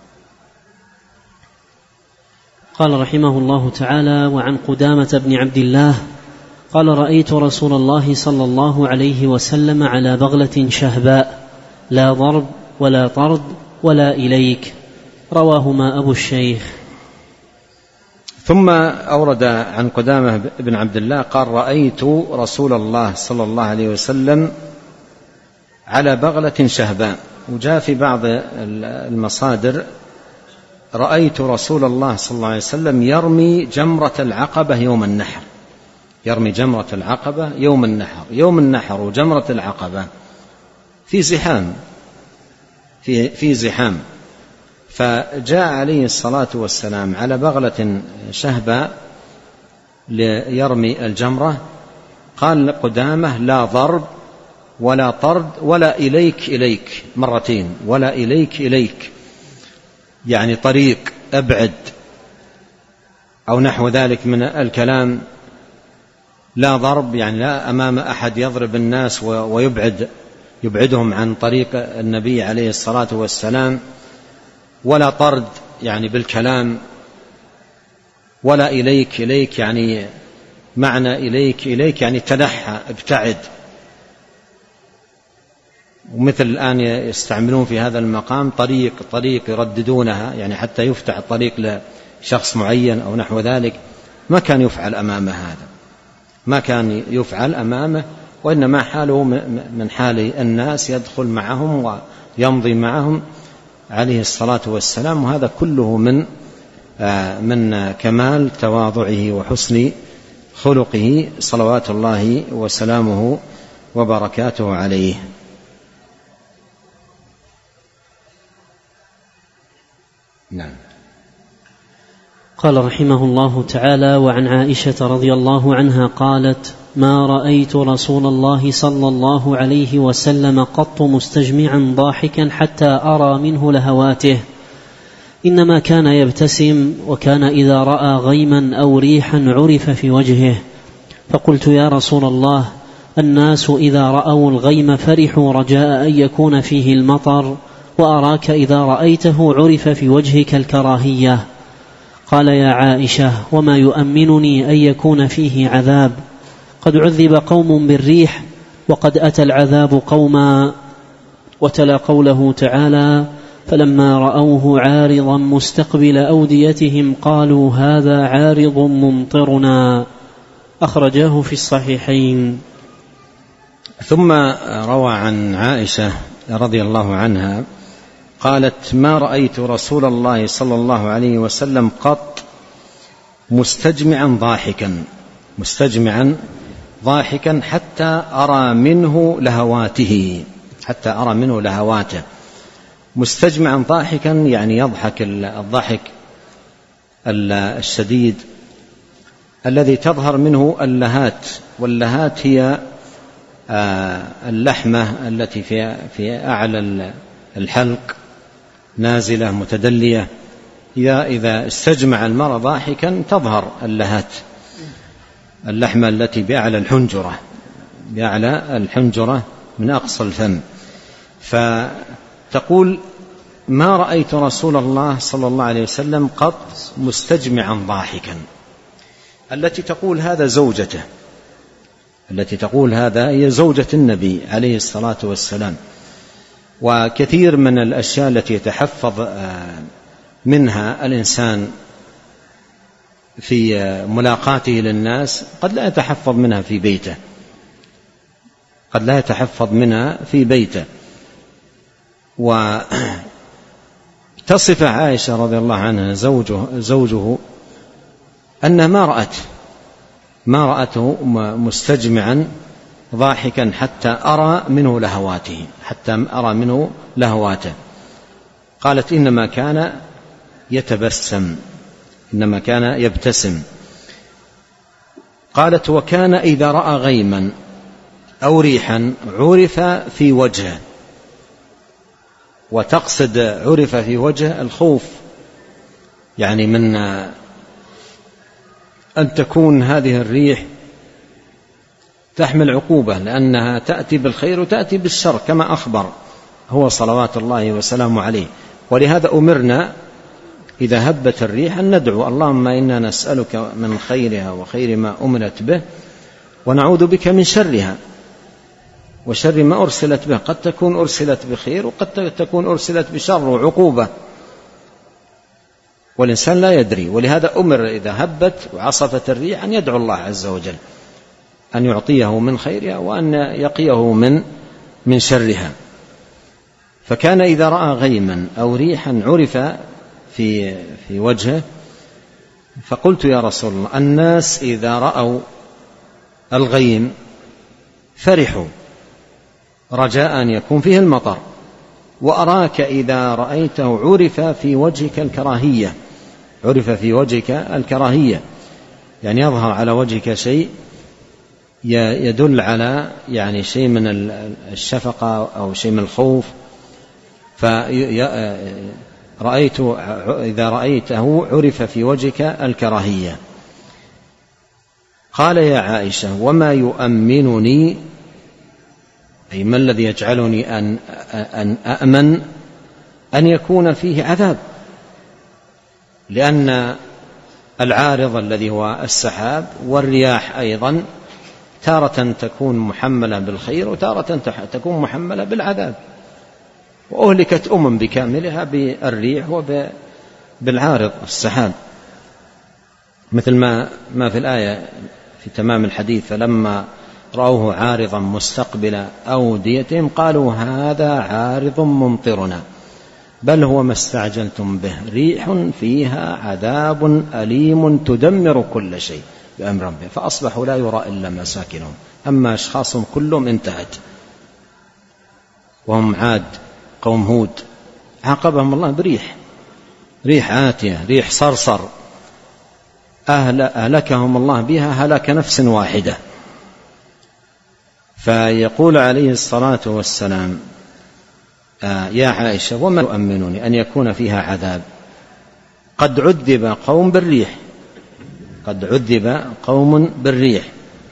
قال رحمه الله تعالى: وعن قدامة بن عبد الله قال: رأيت رسول الله صلى الله عليه وسلم على بغلة شهباء لا ضرب ولا طرد ولا إليك، رواهما أبو الشيخ. ثم أورد عن قدامة بن عبد الله قال: رأيت رسول الله صلى الله عليه وسلم على بغلة شهباء. وجاء في بعض المصادر: رأيت رسول الله صلى الله عليه وسلم يرمي جمرة العقبة يوم النحر يرمي جمرة العقبة يوم النحر يوم النحر وجمرة العقبة في زحام في, في زحام فجاء عليه الصلاة والسلام على بغلة شهباء ليرمي الجمرة. قال قدامه: لا ضرب ولا طرد ولا إليك إليك، مرتين، ولا إليك إليك، يعني طريق أبعد أو نحو ذلك من الكلام. لا ضرب يعني لا أمام أحد يضرب الناس ويبعد يبعدهم عن طريق النبي عليه الصلاة والسلام، ولا طرد يعني بالكلام، ولا إليك إليك يعني معنى إليك إليك يعني تنحى ابتعد. ومثل الآن يستعملون في هذا المقام طريق طريق يرددونها يعني حتى يفتح الطريق لشخص معين أو نحو ذلك. ما كان يفعل أمامه هذا ما كان يفعل أمامه وإنما حاله من حال الناس، يدخل معهم ويمضي معهم عليه الصلاة والسلام. وهذا كله من من كمال تواضعه وحسن خلقه صلوات الله وسلامه وبركاته عليه. نعم. قال رحمه الله تعالى: وعن عائشة رضي الله عنها قالت: ما رأيت رسول الله صلى الله عليه وسلم قط مستجمعا ضاحكا حتى أرى منه لهواته، إنما كان يبتسم، وكان إذا رأى غيما أو ريحا عرف في وجهه. فقلت: يا رسول الله، الناس إذا رأوا الغيم فرحوا رجاء أن يكون فيه المطر، وأراك إذا رأيته عرف في وجهك الكراهية. قال: يا عائشة، وما يؤمنني أن يكون فيه عذاب؟ قد عذب قوم بالريح، وقد أتى العذاب قوما وتلا قوله تعالى: فلما رأوه عارضا مستقبل أوديتهم قالوا هذا عارض ممطرنا، أخرجاه في الصحيحين. ثم روى عن عائشة رضي الله عنها قالت: ما رأيت رسول الله صلى الله عليه وسلم قط مستجمعا ضاحكا مستجمعا ضاحكا حتى أرى منه لهواته حتى أرى منه لهواته مستجمعا ضاحكا يعني يضحك الضحك الشديد الذي تظهر منه اللهات، واللهات هي اللحمة التي في في أعلى الحلق نازلة متدلية، إذا استجمع المرء ضاحكا تظهر اللهات، اللحمة التي بأعلى الحنجرة بأعلى الحنجرة من أقصى الفم. فتقول: ما رأيت رسول الله صلى الله عليه وسلم قط مستجمعا ضاحكا. التي تقول هذا زوجته التي تقول هذا هي زوجة النبي عليه الصلاة والسلام. وكثير من الأشياء التي يتحفظ منها الإنسان في ملاقاته للناس قد لا يتحفظ منها في بيته قد لا يتحفظ منها في بيته وتصف عائشة رضي الله عنها زوجه, زوجه أنها ما رأت ما رأته مستجمعا ضاحكا حتى أرى منه لهواته حتى أرى منه لهواته. قالت: إنما كان يتبسم إنما كان يبتسم. قالت: وكان إذا رأى غيما أو ريحا عرف في وجهه. وتقصد عرف في وجهه الخوف، يعني من أن تكون هذه الريح تحمل عقوبة، لأنها تأتي بالخير وتأتي بالشر كما أخبر هو صلوات الله وسلامه عليه. ولهذا أمرنا إذا هبت الريح أن ندعو: اللهم إنا نسألك من خيرها وخير ما أمرت به، ونعوذ بك من شرها وشر ما أرسلت به. قد تكون أرسلت بخير وقد تكون أرسلت بشر وعقوبة، والإنسان لا يدري. ولهذا أمر إذا هبت وعصفت الريح أن يدعو الله عز وجل أن يعطيه من خيرها وأن يقيه من من شرها. فكان إذا رأى غيما أو ريحا عرف في في وجهه. فقلت: يا رسول الله، الناس إذا رأوا الغيم فرحوا رجاء أن يكون فيه المطر، وأراك إذا رأيته عرف في وجهك الكراهية عرف في وجهك الكراهية يعني يظهر على وجهك شيء يدل على يعني شيء من الشفقة أو شيء من الخوف. فرأيت إذا رأيته عرف في وجهك الكراهية. قال: يا عائشة، وما يؤمنني، أي ما الذي يجعلني أن, أن أأمن أن يكون فيه عذاب؟ لأن العارض الذي هو السحاب والرياح أيضا تارة تكون محملة بالخير وتارة تكون محملة بالعذاب، وأهلكت أمم بكاملها بالريح وبالعارض السحاب، مثل ما, ما في الآية في تمام الحديث: فلما رأوه عارضا مستقبل أوديتهم قالوا هذا عارض ممطرنا بل هو ما استعجلتم به ريح فيها عذاب أليم تدمر كل شيء بأمر ربهم فأصبحوا لا يرى إلا مساكنهم. أما أشخاصهم كلهم انتهت، وهم عاد قوم هود عاقبهم الله بريح ريح آتية ريح صرصر أهلكهم الله بها هلاك نفس واحدة. فيقول عليه الصلاة والسلام: آه يا عائشة، وما يؤمنني أن يكون فيها عذاب؟ قد عذب قوم بالريح قد عذب قوم بالريح.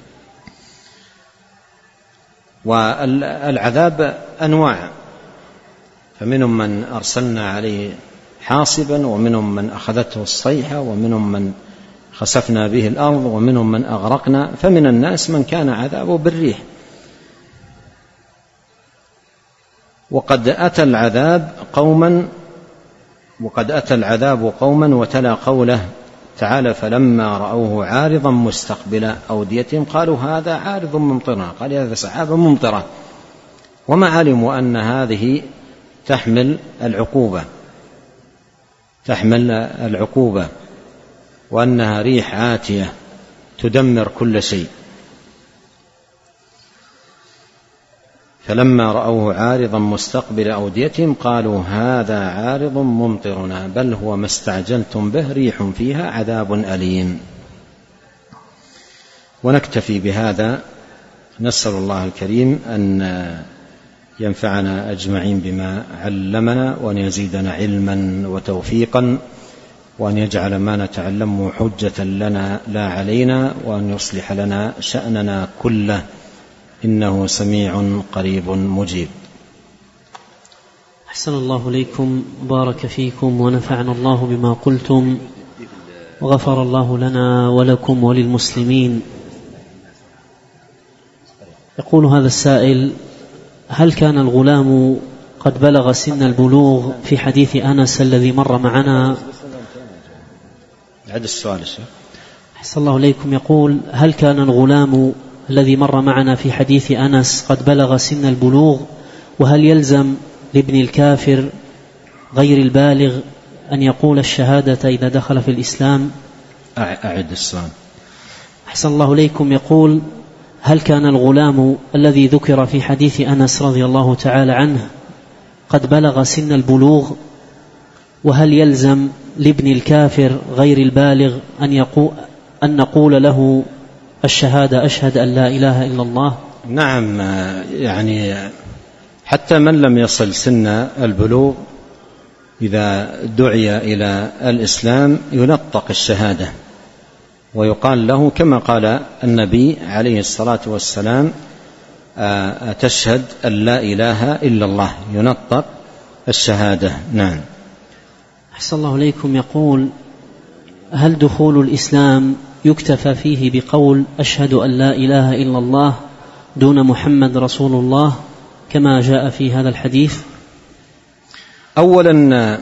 والعذاب أنواع، فمنهم من أرسلنا عليه حاصبا، ومنهم من أخذته الصيحة، ومنهم من خسفنا به الأرض، ومنهم من أغرقنا. فمن الناس من كان عذابه بالريح. وقد أتى العذاب قوما وقد أتى العذاب قوما وتلا قوله تعالى فلما رأوه عارضا مستقبل أوديتهم قالوا هذا عارض ممطرنا، قال هذا سحابة ممطرة، وما علموا أن هذه تحمل العقوبة تحمل العقوبة وأنها ريح عاتية تدمر كل شيء. فلما رأوه عارضا مستقبل أوديتهم قالوا هذا عارض ممطرنا بل هو ما استعجلتم به ريح فيها عذاب أليم. ونكتفي بهذا، نسأل الله الكريم أن ينفعنا أجمعين بما علمنا وأن يزيدنا علما وتوفيقا، وأن يجعل ما نتعلمه حجة لنا لا علينا، وأن يصلح لنا شأننا كله إنه سميع قريب مجيب. أحسن الله إليكم، بارك فيكم، ونفعنا الله بما قلتم، وغفر الله لنا ولكم وللمسلمين. يقول هذا السائل: هل كان الغلام قد بلغ سن البلوغ في حديث أنس الذي مر معنا؟ عد السؤال الشيخ. أحسن الله إليكم، يقول: هل كان الغلام الذي مر معنا في حديث أنس قد بلغ سن البلوغ، وهل يلزم لابن الكافر غير البالغ أن يقول الشهادة إذا دخل في الإسلام؟ أعد السؤال. أحسن الله إليكم، يقول: هل كان الغلام الذي ذكر في حديث أنس رضي الله تعالى عنه قد بلغ سن البلوغ، وهل يلزم لابن الكافر غير البالغ أن يقول أن نقول له الشهادة أشهد أن لا إله إلا الله؟ نعم، يعني حتى من لم يصل سن البلوغ إذا دعي إلى الإسلام ينطق الشهادة ويقال له كما قال النبي عليه الصلاة والسلام: أتشهد أن لا إله إلا الله، ينطق الشهادة. نعم. أحسن الله إليكم، يقول: هل دخول الإسلام يكتفى فيه بقول أشهد أن لا إله إلا الله دون محمد رسول الله كما جاء في هذا الحديث؟ أولا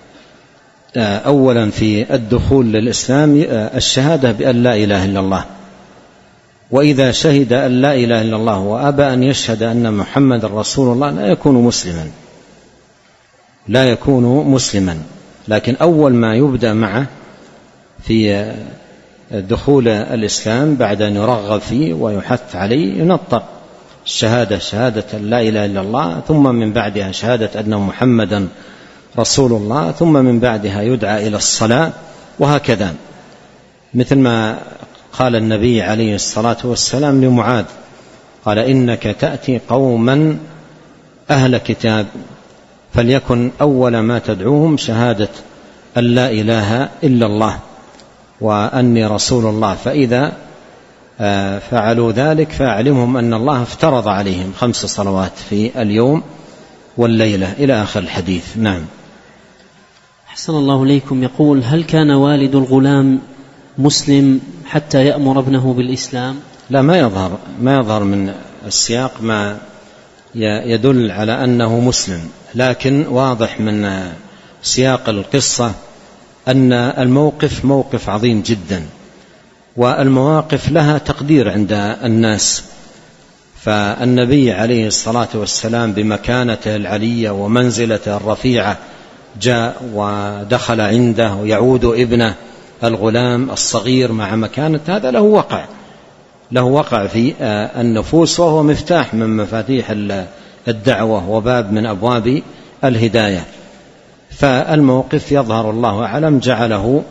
أولا في الدخول للإسلام الشهادة بأن لا إله إلا الله، وإذا شهد أن لا إله إلا الله وأبى أن يشهد أن محمد رسول الله لا يكون مسلما لا يكون مسلما لكن أول ما يبدأ معه في دخول الإسلام بعد أن يرغب فيه ويحث عليه ينطق الشهادة، شهادة لا إله إلا الله، ثم من بعدها شهادة أن محمدا رسول الله، ثم من بعدها يدعى إلى الصلاة، وهكذا. مثل ما قال النبي عليه الصلاة والسلام لمعاذ، قال: إنك تأتي قوما أهل كتاب فليكن أول ما تدعوهم شهادة أن لا إله إلا الله وأني رسول الله، فإذا فعلوا ذلك فأعلمهم أن الله افترض عليهم خمس صلوات في اليوم والليلة، إلى آخر الحديث. نعم. أحسن الله إليكم، يقول: هل كان والد الغلام مسلم حتى يأمر ابنه بالإسلام؟ لا، ما يظهر ما يظهر من السياق ما يدل على أنه مسلم، لكن واضح من سياق القصة أن الموقف موقف عظيم جدا، والمواقف لها تقدير عند الناس. فالنبي عليه الصلاة والسلام بمكانته العلية ومنزلته الرفيعة جاء ودخل عنده ويعود ابنه الغلام الصغير مع مكانة، هذا له وقع له وقع في النفوس، وهو مفتاح من مفاتيح الدعوة وباب من أبواب الهداية. فالموقف يظهر الله أعلم جعله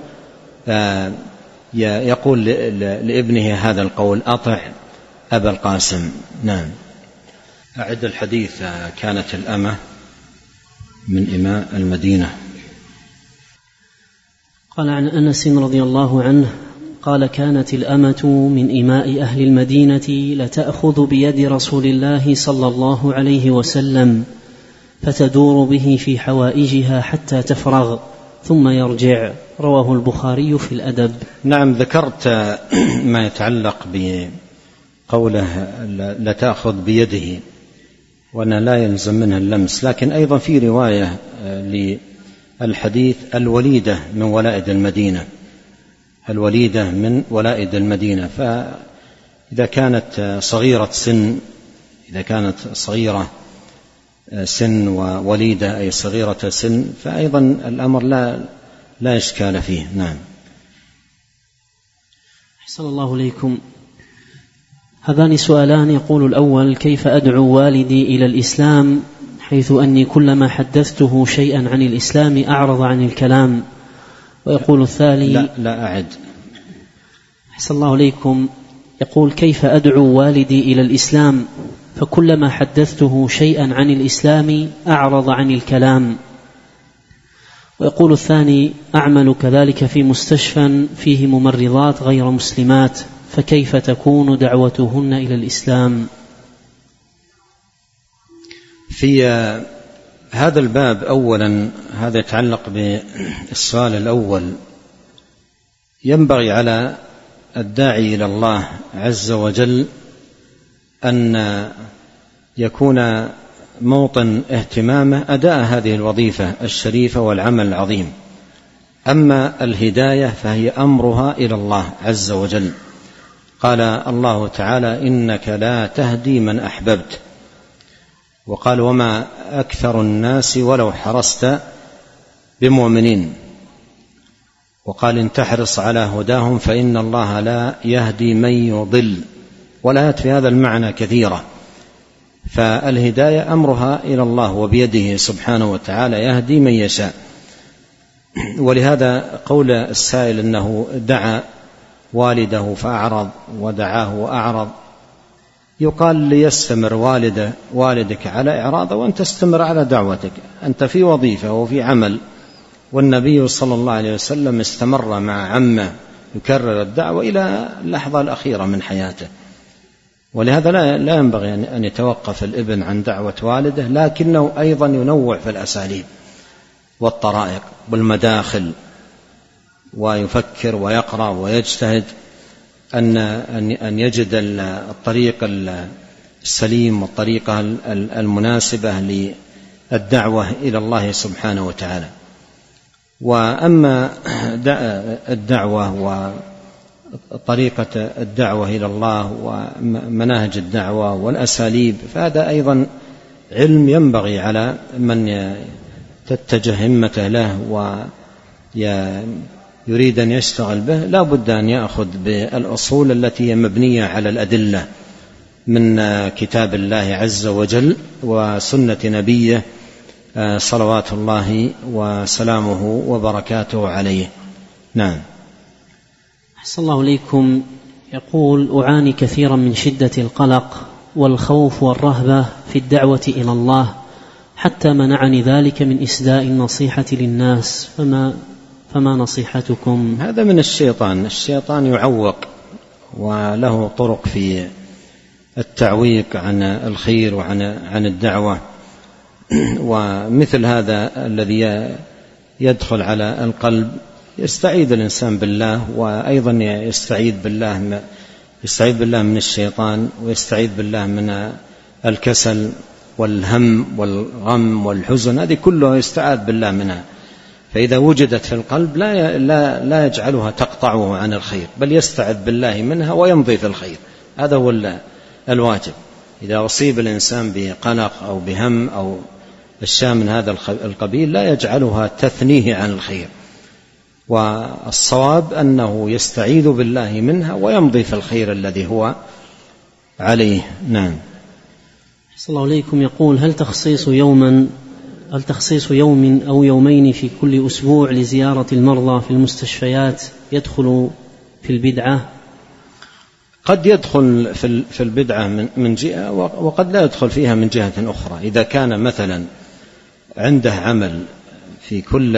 يقول لابنه هذا القول: أطع أبا القاسم. نعم. أعد الحديث. كانت الأمة من إماء المدينة. قال عن أنس رضي الله عنه قال: كانت الأمة من إماء أهل المدينة لتأخذ بيد رسول الله صلى الله عليه وسلم فتدور به في حوائجها حتى تفرغ ثم يرجع. رواه البخاري في الأدب. نعم، ذكرت ما يتعلق بقوله لا تأخذ بيده، وأنه لا يلزم منها اللمس. لكن أيضا في رواية للحديث الوليدة من ولائد المدينة، الوليدة من ولائد المدينة، فإذا كانت صغيرة سن إذا كانت صغيرة سن ووليدة أي صغيرة سن فأيضا الأمر لا لا إشكال فيه. نعم. أحسن الله إليكم. هذان سؤالان. يقول الأول: كيف أدعو والدي إلى الإسلام حيث أني كلما حدثته شيئا عن الإسلام أعرض عن الكلام؟ ويقول الثاني: لا لا أعد. أحسن الله إليكم. يقول: كيف أدعو والدي إلى الإسلام فكلما حدثته شيئا عن الإسلام أعرض عن الكلام؟ ويقول الثاني: أعمل كذلك في مستشفى فيه ممرضات غير مسلمات، فكيف تكون دعوتهن إلى الإسلام؟ في هذا الباب أولا، هذا يتعلق بالسؤال الأول، ينبغي على الداعي إلى الله عز وجل أن يكون موطن اهتمامه أداء هذه الوظيفة الشريفة والعمل العظيم. أما الهداية فهي أمرها إلى الله عز وجل. قال الله تعالى: إنك لا تهدي من أحببت. وقال: وما أكثر الناس ولو حرصت بمؤمنين. وقال: إن تحرص على هداهم فإن الله لا يهدي من يضل. والآيات في هذا المعنى كثيرة. فالهداية أمرها إلى الله وبيده سبحانه وتعالى، يهدي من يشاء. ولهذا قول السائل أنه دعا والده فأعرض ودعاه وأعرض، يقال ليستمر والد والدك على إعراضه وأن تستمر على دعوتك. أنت في وظيفة وفي عمل، والنبي صلى الله عليه وسلم استمر مع عمه يكرر الدعوة إلى اللحظة الأخيرة من حياته. ولهذا لا ينبغي أن يتوقف الابن عن دعوة والده، لكنه أيضا ينوع في الأساليب والطرائق والمداخل، ويفكر ويقرأ ويجتهد أن أن يجد الطريق السليم والطريقة المناسبة للدعوة إلى الله سبحانه وتعالى. وأما الدعوة وطريقة الدعوة إلى الله ومناهج الدعوة والأساليب فهذا أيضا علم ينبغي على من تتجه همته له ويريد أن يشتغل به، لا بد أن يأخذ بالأصول التي هي مبنية على الأدلة من كتاب الله عز وجل وسنة نبيه صلوات الله وسلامه وبركاته عليه. نعم. أحسن الله إليكم. يقول: أعاني كثيرا من شدة القلق والخوف والرهبة في الدعوة إلى الله، حتى منعني ذلك من إسداء النصيحة للناس، فما فما نصيحتكم؟ هذا من الشيطان. الشيطان يعوق وله طرق في التعويق عن الخير وعن عن الدعوة، ومثل هذا الذي يدخل على القلب يستعيذ الإنسان بالله، وأيضا يستعيذ بالله يستعيذ بالله من الشيطان، ويستعيذ بالله من الكسل والهم والغم والحزن، هذه كلها يستعاذ بالله منها. فإذا وجدت في القلب لا لا لا يجعلها تقطعه عن الخير، بل يستعذ بالله منها ويمضي في الخير. هذا هو الواجب. إذا أصيب الإنسان بقلق أو بهم أو الشام من هذا القبيل لا يجعلها تثنيه عن الخير، والصواب أنه يستعيذ بالله منها ويمضي في الخير الذي هو عليه. نعم. صلى الله عليكم. يقول: هل تخصيص يوما هل تخصيص يوم أو يومين في كل أسبوع لزيارة المرضى في المستشفيات يدخل في البدعة؟ قد يدخل في البدعة من جهة، وقد لا يدخل فيها من جهة أخرى. إذا كان مثلا عنده عمل في كل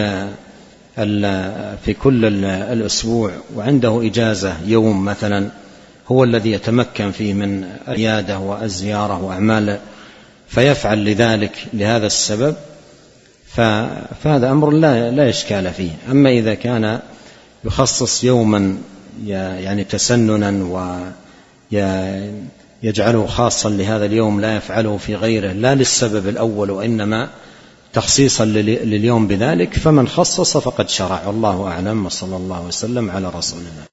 في كل الأسبوع وعنده إجازة يوم مثلا هو الذي يتمكن فيه من العيادة والزيارة وأعمال، فيفعل لذلك لهذا السبب، فهذا أمر لا لا إشكال فيه. أما إذا كان يخصص يوما يعني تسننا يجعله خاصا لهذا اليوم لا يفعله في غيره، لا للسبب الأول وإنما تخصيصا لليوم بذلك، فمن خصص فقد شرع. والله أعلم، وصلى الله وسلم على رسولنا.